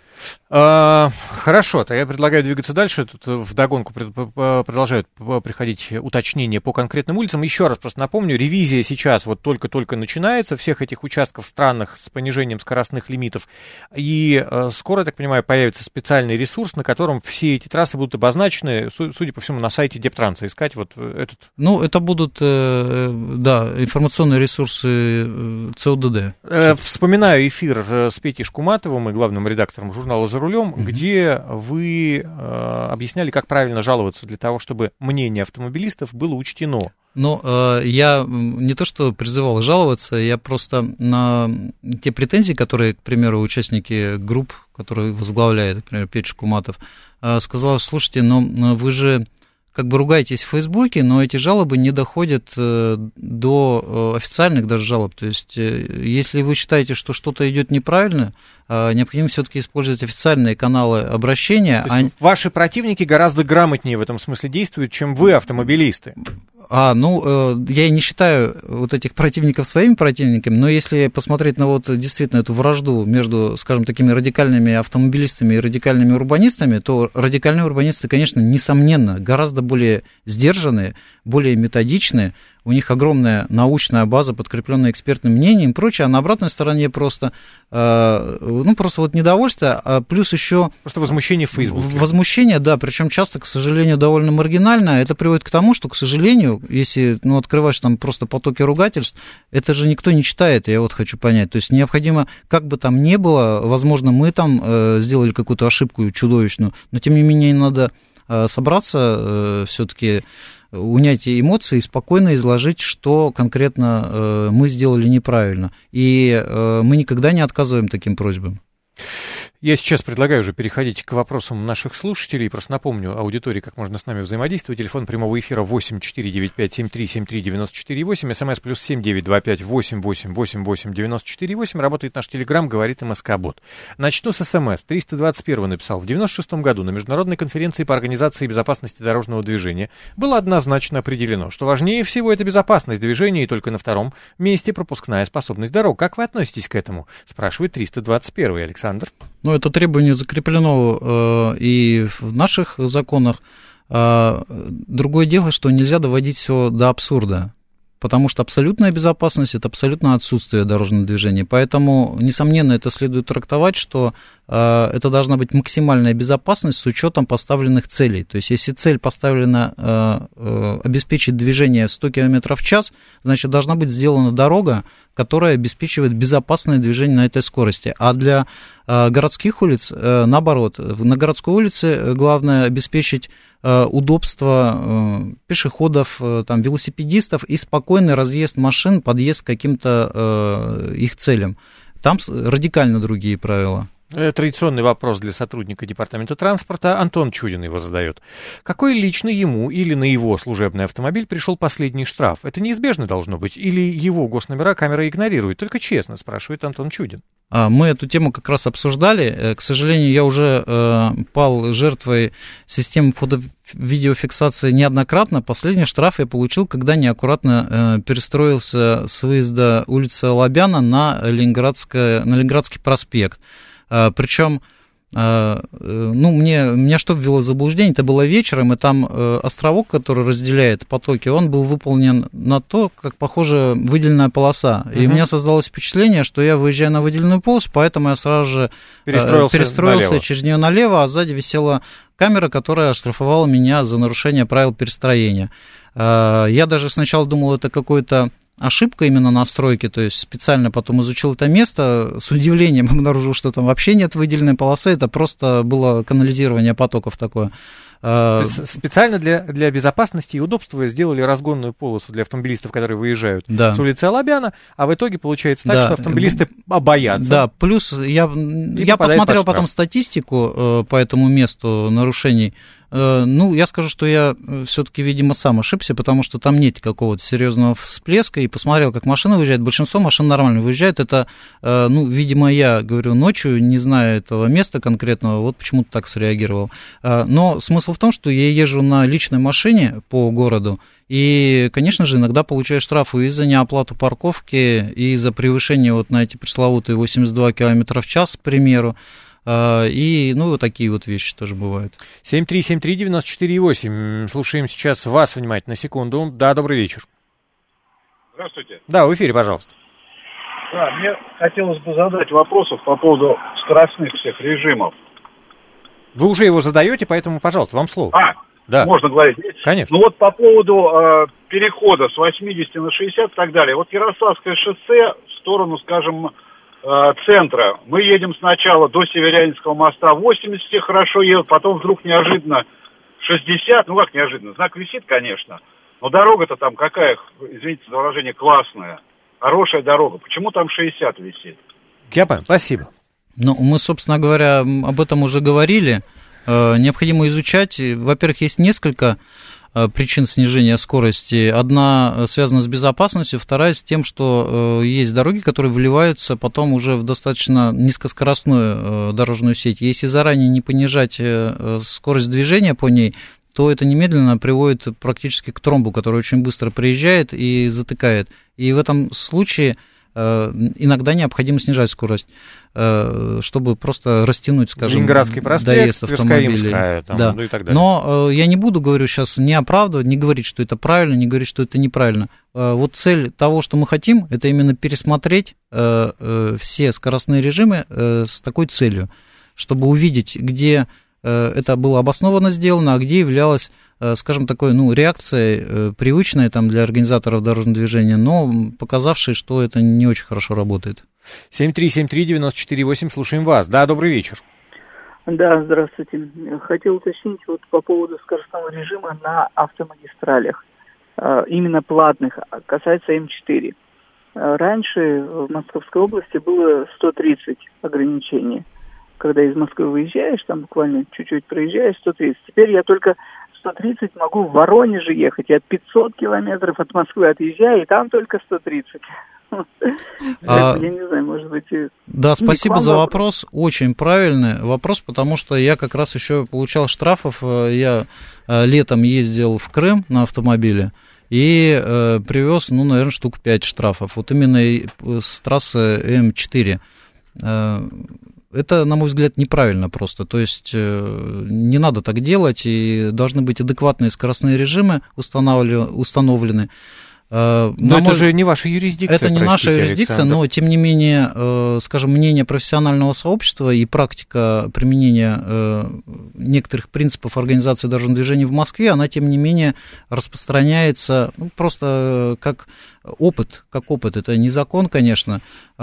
Хорошо, то я предлагаю двигаться дальше. Тут вдогонку продолжают приходить уточнения по конкретным улицам. Еще раз просто напомню, ревизия сейчас вот только-только начинается всех этих участков странных с понижением скоростных лимитов. И скоро, я так понимаю, появится специальный ресурс, на котором все эти трассы будут обозначены, судя по всему, на сайте Дептранса. Искать вот этот... это будут, информационные ресурсы ЦОДД. Вспоминаю эфир с Петей Шкуматовым и главным редактором журнала «За рулем», где вы объясняли, как правильно жаловаться для того, чтобы мнение автомобилистов было учтено. Я не то что призывал жаловаться, я просто на те претензии, которые, к примеру, участники групп, которые возглавляет, например, Петя Шкуматов, сказал, слушайте, вы же как бы ругаетесь в Фейсбуке, но эти жалобы не доходят до официальных даже жалоб. То есть, если вы считаете, что что-то идет неправильно, необходимо все-таки использовать официальные каналы обращения. Ваши противники гораздо грамотнее в этом смысле действуют, чем вы, автомобилисты. Я не считаю вот этих противников своими противниками, но если посмотреть на вот действительно эту вражду между, скажем, такими радикальными автомобилистами и радикальными урбанистами, то радикальные урбанисты, конечно, несомненно, гораздо более сдержанные, более методичные, у них огромная научная база, подкрепленная экспертным мнением и прочее, а на обратной стороне просто вот недовольство, а плюс еще... Просто возмущение в Фейсбуке. Возмущение, да, причем часто, к сожалению, довольно маргинально. Это приводит к тому, что, к сожалению, если открываешь там просто потоки ругательств, это же никто не читает, я вот хочу понять. То есть необходимо, как бы там ни было, возможно, мы там сделали какую-то ошибку чудовищную, но тем не менее надо собраться все-таки, унять эмоции и спокойно изложить, что конкретно мы сделали неправильно. И мы никогда не отказываем таким просьбам. Я сейчас предлагаю уже переходить к вопросам наших слушателей. Просто напомню аудитории, как можно с нами взаимодействовать. Телефон прямого эфира 8495-7373-94-8, смс +7 925 88 88 94-8. Работает наш телеграм, говорит МСК-бот. Начну с смс. 321 написал. В 96-м году на Международной конференции по организации безопасности дорожного движения было однозначно определено, что важнее всего это безопасность движения, и только на втором месте пропускная способность дорог. Как вы относитесь к этому? Спрашивает 321 Александр. Это требование закреплено и в наших законах. Другое дело, что нельзя доводить все до абсурда. потому что абсолютная безопасность – это абсолютно отсутствие дорожного движения. Поэтому, несомненно, это следует трактовать, что это должна быть максимальная безопасность с учетом поставленных целей. То есть, если цель поставлена обеспечить движение 100 км в час, значит, должна быть сделана дорога, которая обеспечивает безопасное движение на этой скорости. А для городских улиц, наоборот, на городской улице главное обеспечить удобство пешеходов, там, велосипедистов и спокойный разъезд машин, подъезд к каким-то их целям. Там радикально другие правила. Традиционный вопрос для сотрудника Департамента транспорта. Антон Чудин его задает. Какой лично ему или на его служебный автомобиль пришел последний штраф? Это неизбежно должно быть? Или его госномера камера игнорирует? Только честно, спрашивает Антон Чудин. Мы эту тему как раз обсуждали. К сожалению, я уже пал жертвой системы фото-видеофиксации неоднократно. Последний штраф я получил, когда неаккуратно перестроился с выезда улицы Лобяна на Ленинградский проспект. Причем, меня что ввело в заблуждение, это было вечером, и там островок, который разделяет потоки, он был выполнен на то, как, похоже, выделенная полоса. И у меня создалось впечатление, что я выезжаю на выделенную полосу, поэтому я сразу же перестроился через нее налево, а сзади висела камера, которая оштрафовала меня за нарушение правил перестроения. Я даже сначала думал, это какой-то ошибка именно настройки, то есть специально потом изучил это место, с удивлением обнаружил, что там вообще нет выделенной полосы, это просто было канализирование потоков такое. То есть специально для безопасности и удобства сделали разгонную полосу для автомобилистов, которые выезжают с улицы Алабяна, а в итоге получается так, что автомобилисты боятся. Да, плюс я посмотрел потом статистику по этому месту нарушений. Я скажу, что я все-таки, видимо, сам ошибся, потому что там нет какого-то серьезного всплеска, и посмотрел, как машина выезжает. Большинство машин нормально выезжает. Это, видимо, я говорю ночью, не зная этого места конкретного, вот почему-то так среагировал. Но смысл в том, что я езжу на личной машине по городу, и, конечно же, иногда получаю штрафы и за неоплату парковки, и за превышение вот на эти пресловутые 82 км в час, к примеру. И, вот такие вот вещи тоже бывают. 7373948. Слушаем сейчас вас внимательно. Секунду. Да, добрый вечер. Здравствуйте. Да, в эфире, пожалуйста. Да, мне хотелось бы задать вопросов по поводу скоростных всех режимов. Вы уже его задаете, поэтому, пожалуйста, вам слово. Да. Можно говорить? Конечно. Вот по поводу перехода с 80 на 60 и так далее. Вот Ярославское шоссе в сторону, скажем, центра. Мы едем сначала до Северянинского моста 80, все хорошо едут, потом вдруг неожиданно 60, как неожиданно, знак висит, конечно, но дорога-то там какая, извините за выражение, классная, хорошая дорога. Почему там 60 висит? Я понял, спасибо. Мы, собственно говоря, об этом уже говорили. Необходимо изучать. Во-первых, есть несколько причин снижения скорости. Одна связана с безопасностью, вторая с тем, что есть дороги, которые вливаются потом уже в достаточно низкоскоростную дорожную сеть. Если заранее не понижать скорость движения по ней, то это немедленно приводит практически к тромбу, который очень быстро приезжает и затыкает. И в этом случае иногда необходимо снижать скорость, чтобы просто растянуть, скажем, Ленинградский проспект, доезд автомобилей. И так далее. Но я не буду, говорю, сейчас не оправдывать, не говорить, что это правильно, не говорить, что это неправильно. Вот цель того, что мы хотим, это именно пересмотреть все скоростные режимы с такой целью, чтобы увидеть, где это было обоснованно сделано, а где являлось, скажем, такой, реакцией привычной там, для организаторов дорожного движения, но показавшей, что это не очень хорошо работает. 7373948, слушаем вас. Да, добрый вечер. Да, здравствуйте. Хотел уточнить по поводу скоростного режима на автомагистралях, именно платных, касается М4. Раньше в Московской области было 130 ограничений. Когда из Москвы выезжаешь, там буквально чуть-чуть проезжаешь, 130. Теперь я только 130 могу в Воронеже ехать. Я 500 километров от Москвы отъезжаю, и там только 130. Я не знаю, может быть... Да, спасибо за вопрос. Очень правильный вопрос, потому что я как раз еще получал штрафов. Я летом ездил в Крым на автомобиле и привез, наверное, штук 5 штрафов. Вот именно с трассы М4. Это, на мой взгляд, неправильно просто. То есть не надо так делать, и должны быть адекватные скоростные режимы установлены. Но это же не ваша юрисдикция. Это не наша юрисдикция, Александр. Но, тем не менее, скажем, мнение профессионального сообщества и практика применения некоторых принципов организации дорожного движения в Москве, она, тем не менее, распространяется просто как опыт. Это не закон, конечно.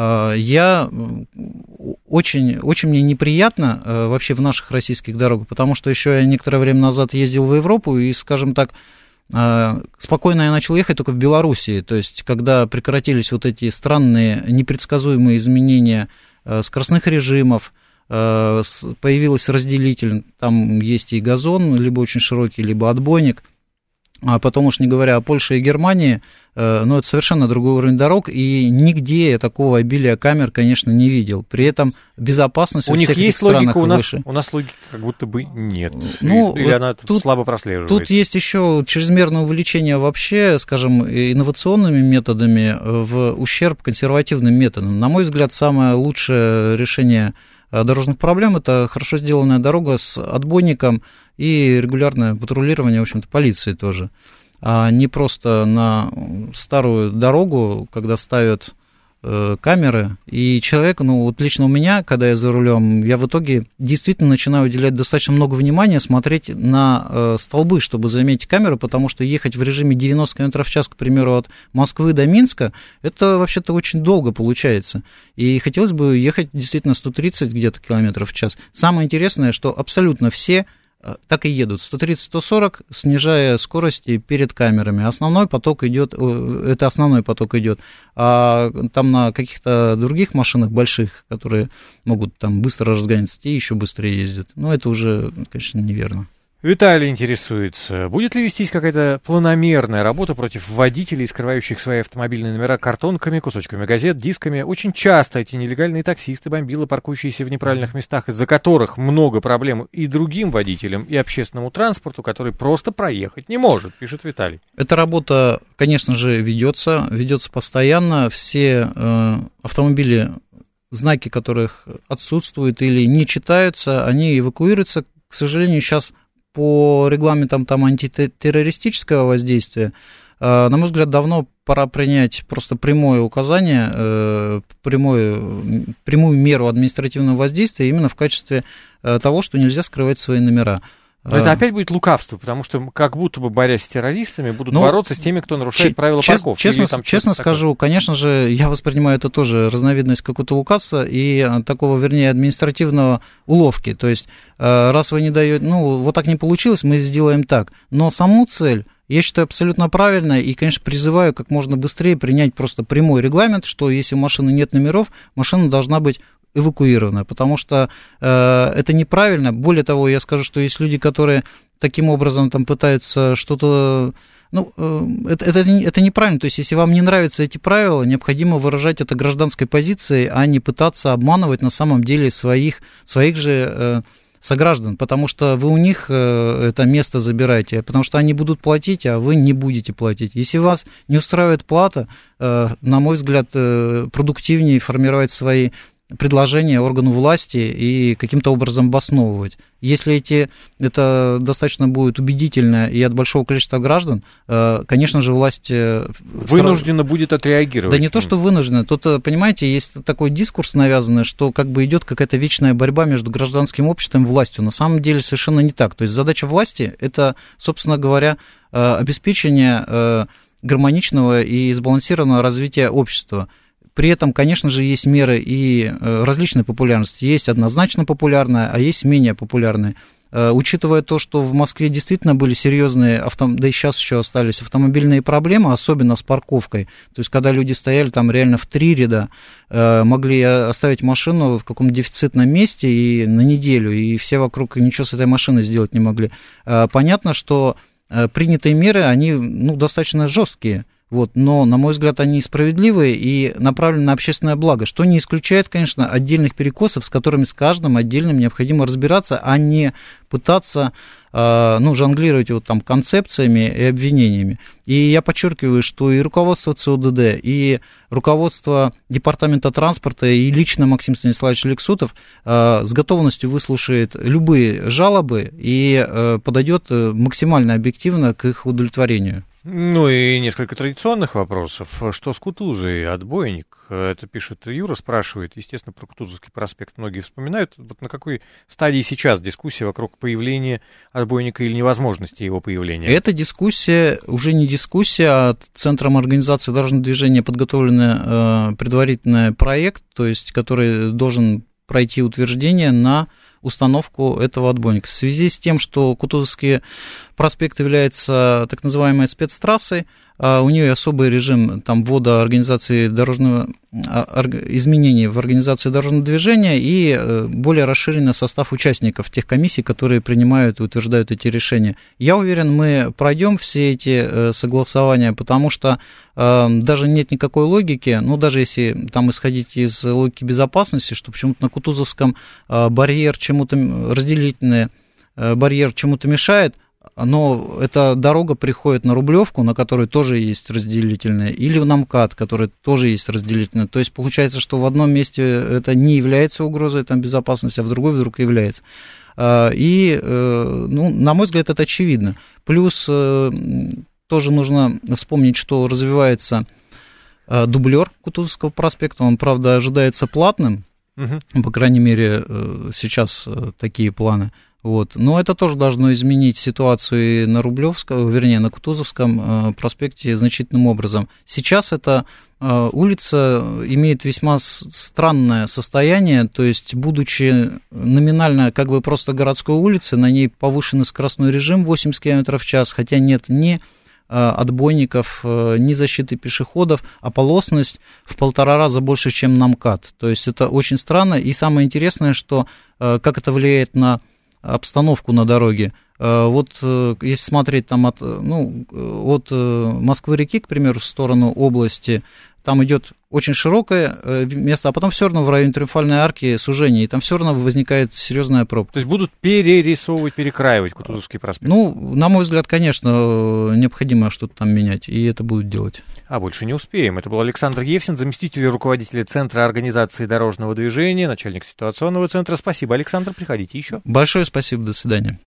Очень мне неприятно вообще в наших российских дорогах, потому что еще я некоторое время назад ездил в Европу и, скажем так, спокойно я начал ехать только в Белоруссии, то есть когда прекратились вот эти странные непредсказуемые изменения скоростных режимов, появился разделитель, там есть и газон, либо очень широкий, либо отбойник, а потом уж не говоря о Польше и Германии, но это совершенно другой уровень дорог, и нигде я такого обилия камер, конечно, не видел. При этом безопасность у во всех этих странах выше. У нас логики как будто бы нет, или она тут слабо прослеживается. Тут есть еще чрезмерное увеличение вообще, скажем, инновационными методами в ущерб консервативным методам. На мой взгляд, самое лучшее решение дорожных проблем – это хорошо сделанная дорога с отбойником и регулярное патрулирование, в общем-то, полиции тоже, а не просто на старую дорогу, когда ставят камеры, и человек, вот лично у меня, когда я за рулем, я в итоге действительно начинаю уделять достаточно много внимания, смотреть на столбы, чтобы заметить камеры, потому что ехать в режиме 90 км в час, к примеру, от Москвы до Минска, это вообще-то очень долго получается, и хотелось бы ехать действительно 130 где-то км в час. Самое интересное, что абсолютно все так и едут, 130-140, снижая скорости перед камерами. Основной поток идет, а там на каких-то других машинах больших, которые могут там быстро разгоняться, те еще быстрее ездят. Но это уже, конечно, неверно. Виталий интересуется, будет ли вестись какая-то планомерная работа против водителей, скрывающих свои автомобильные номера картонками, кусочками газет, дисками. Очень часто эти нелегальные таксисты, бомбилы, паркующиеся в неправильных местах, из-за которых много проблем и другим водителям, и общественному транспорту, который просто проехать не может, пишет Виталий. Эта работа, конечно же, ведется постоянно. Все автомобили, знаки которых отсутствуют или не читаются, они эвакуируются. К сожалению, сейчас по регламентам там антитеррористического воздействия, на мой взгляд, давно пора принять просто прямое указание, прямую меру административного воздействия именно в качестве того, что нельзя скрывать свои номера. Но это опять будет лукавство, потому что как будто бы, борясь с террористами, будут бороться с теми, кто нарушает правила парковки. Честно скажу, конечно же, я воспринимаю это тоже разновидность какого-то лукавства и такого, вернее, административного уловки. То есть, раз вы не даете, вот так не получилось, мы сделаем так. Но саму цель я считаю абсолютно правильно и, конечно, призываю как можно быстрее принять просто прямой регламент, что если у машины нет номеров, машина должна быть эвакуирована, потому что это неправильно. Более того, я скажу, что есть люди, которые таким образом там пытаются что-то... это неправильно. То есть, если вам не нравятся эти правила, необходимо выражать это гражданской позицией, а не пытаться обманывать на самом деле своих же сограждан, потому что вы у них это место забираете, потому что они будут платить, а вы не будете платить. Если вас не устраивает плата, на мой взгляд, продуктивнее формировать свои предложения органу власти и каким-то образом обосновывать. Если это достаточно будет убедительно и от большого количества граждан, конечно же, власть... вынуждена будет отреагировать. Да не то, что вынуждена. Тут, понимаете, есть такой дискурс навязанный, что как бы идет какая-то вечная борьба между гражданским обществом и властью. На самом деле совершенно не так. То есть задача власти – это, собственно говоря, обеспечение гармоничного и сбалансированного развития общества. При этом, конечно же, есть меры и различной популярности. Есть однозначно популярная, а есть менее популярная. Учитывая то, что в Москве действительно были серьезные, да и сейчас еще остались автомобильные проблемы, особенно с парковкой. То есть, когда люди стояли там реально в 3 ряда, могли оставить машину в каком-то дефицитном месте и на неделю, и все вокруг ничего с этой машиной сделать не могли. Понятно, что принятые меры, они достаточно жесткие. Но, на мой взгляд, они справедливые и направлены на общественное благо, что не исключает, конечно, отдельных перекосов, с которыми с каждым отдельным необходимо разбираться, а не пытаться жонглировать концепциями и обвинениями. И я подчеркиваю, что и руководство ЦОДД, и руководство Департамента транспорта, и лично Максим Станиславович Лексутов с готовностью выслушает любые жалобы и подойдет максимально объективно к их удовлетворению. Ну и несколько традиционных вопросов. Что с Кутузой? Отбойник? Это пишет Юра, спрашивает. Естественно, про Кутузовский проспект многие вспоминают. Вот на какой стадии сейчас дискуссия вокруг появления отбойника или невозможности его появления? Эта дискуссия уже не дискуссия, а Центром организации дорожного движения подготовлен предварительный проект, то есть который должен пройти утверждение на установку этого отбойника. В связи с тем, что Кутузовский проспект является так называемой спецтрассой, у нее особый режим там, ввода организации дорожного, изменений в организации дорожного движения и более расширенный состав участников тех комиссий, которые принимают и утверждают эти решения. Я уверен, мы пройдем все эти согласования, потому что даже нет никакой логики, ну, даже если там исходить из логики безопасности, что почему-то на Кутузовском барьер чему-то, разделительный барьер чему-то мешает, но эта дорога приходит на Рублевку, на которой тоже есть разделительная, или на МКАД, который тоже есть разделительная. То есть получается, что в одном месте это не является угрозой там, безопасности, а в другой вдруг является. И, ну, на мой взгляд, это очевидно. Плюс тоже нужно вспомнить, что развивается дублер Кутузовского проспекта. Он, правда, ожидается платным, по крайней мере, сейчас такие планы. Вот. Но это тоже должно изменить ситуацию на Рублевском, вернее, на Кутузовском проспекте значительным образом. Сейчас эта улица имеет весьма странное состояние, то есть, будучи номинально как бы просто городской улицей, на ней повышенный скоростной режим 80 км в час, хотя нет ни отбойников, ни защиты пешеходов, а полосность в 1,5 раза больше, чем на МКАД. То есть, это очень странно. И самое интересное, что как это влияет на обстановку на дороге. Вот если смотреть там от Москвы-реки, к примеру, в сторону области, там идет очень широкое место, а потом все равно в районе Триумфальной арки сужение, и там все равно возникает серьезная пробка. То есть будут перерисовывать, перекраивать Кутузовский проспект? Ну, на мой взгляд, конечно, необходимо что-то там менять, и это будут делать. А больше не успеем. Это был Александр Евсин, заместитель руководителя Центра организации дорожного движения, начальник ситуационного центра. Спасибо, Александр, приходите еще. Большое спасибо, до свидания.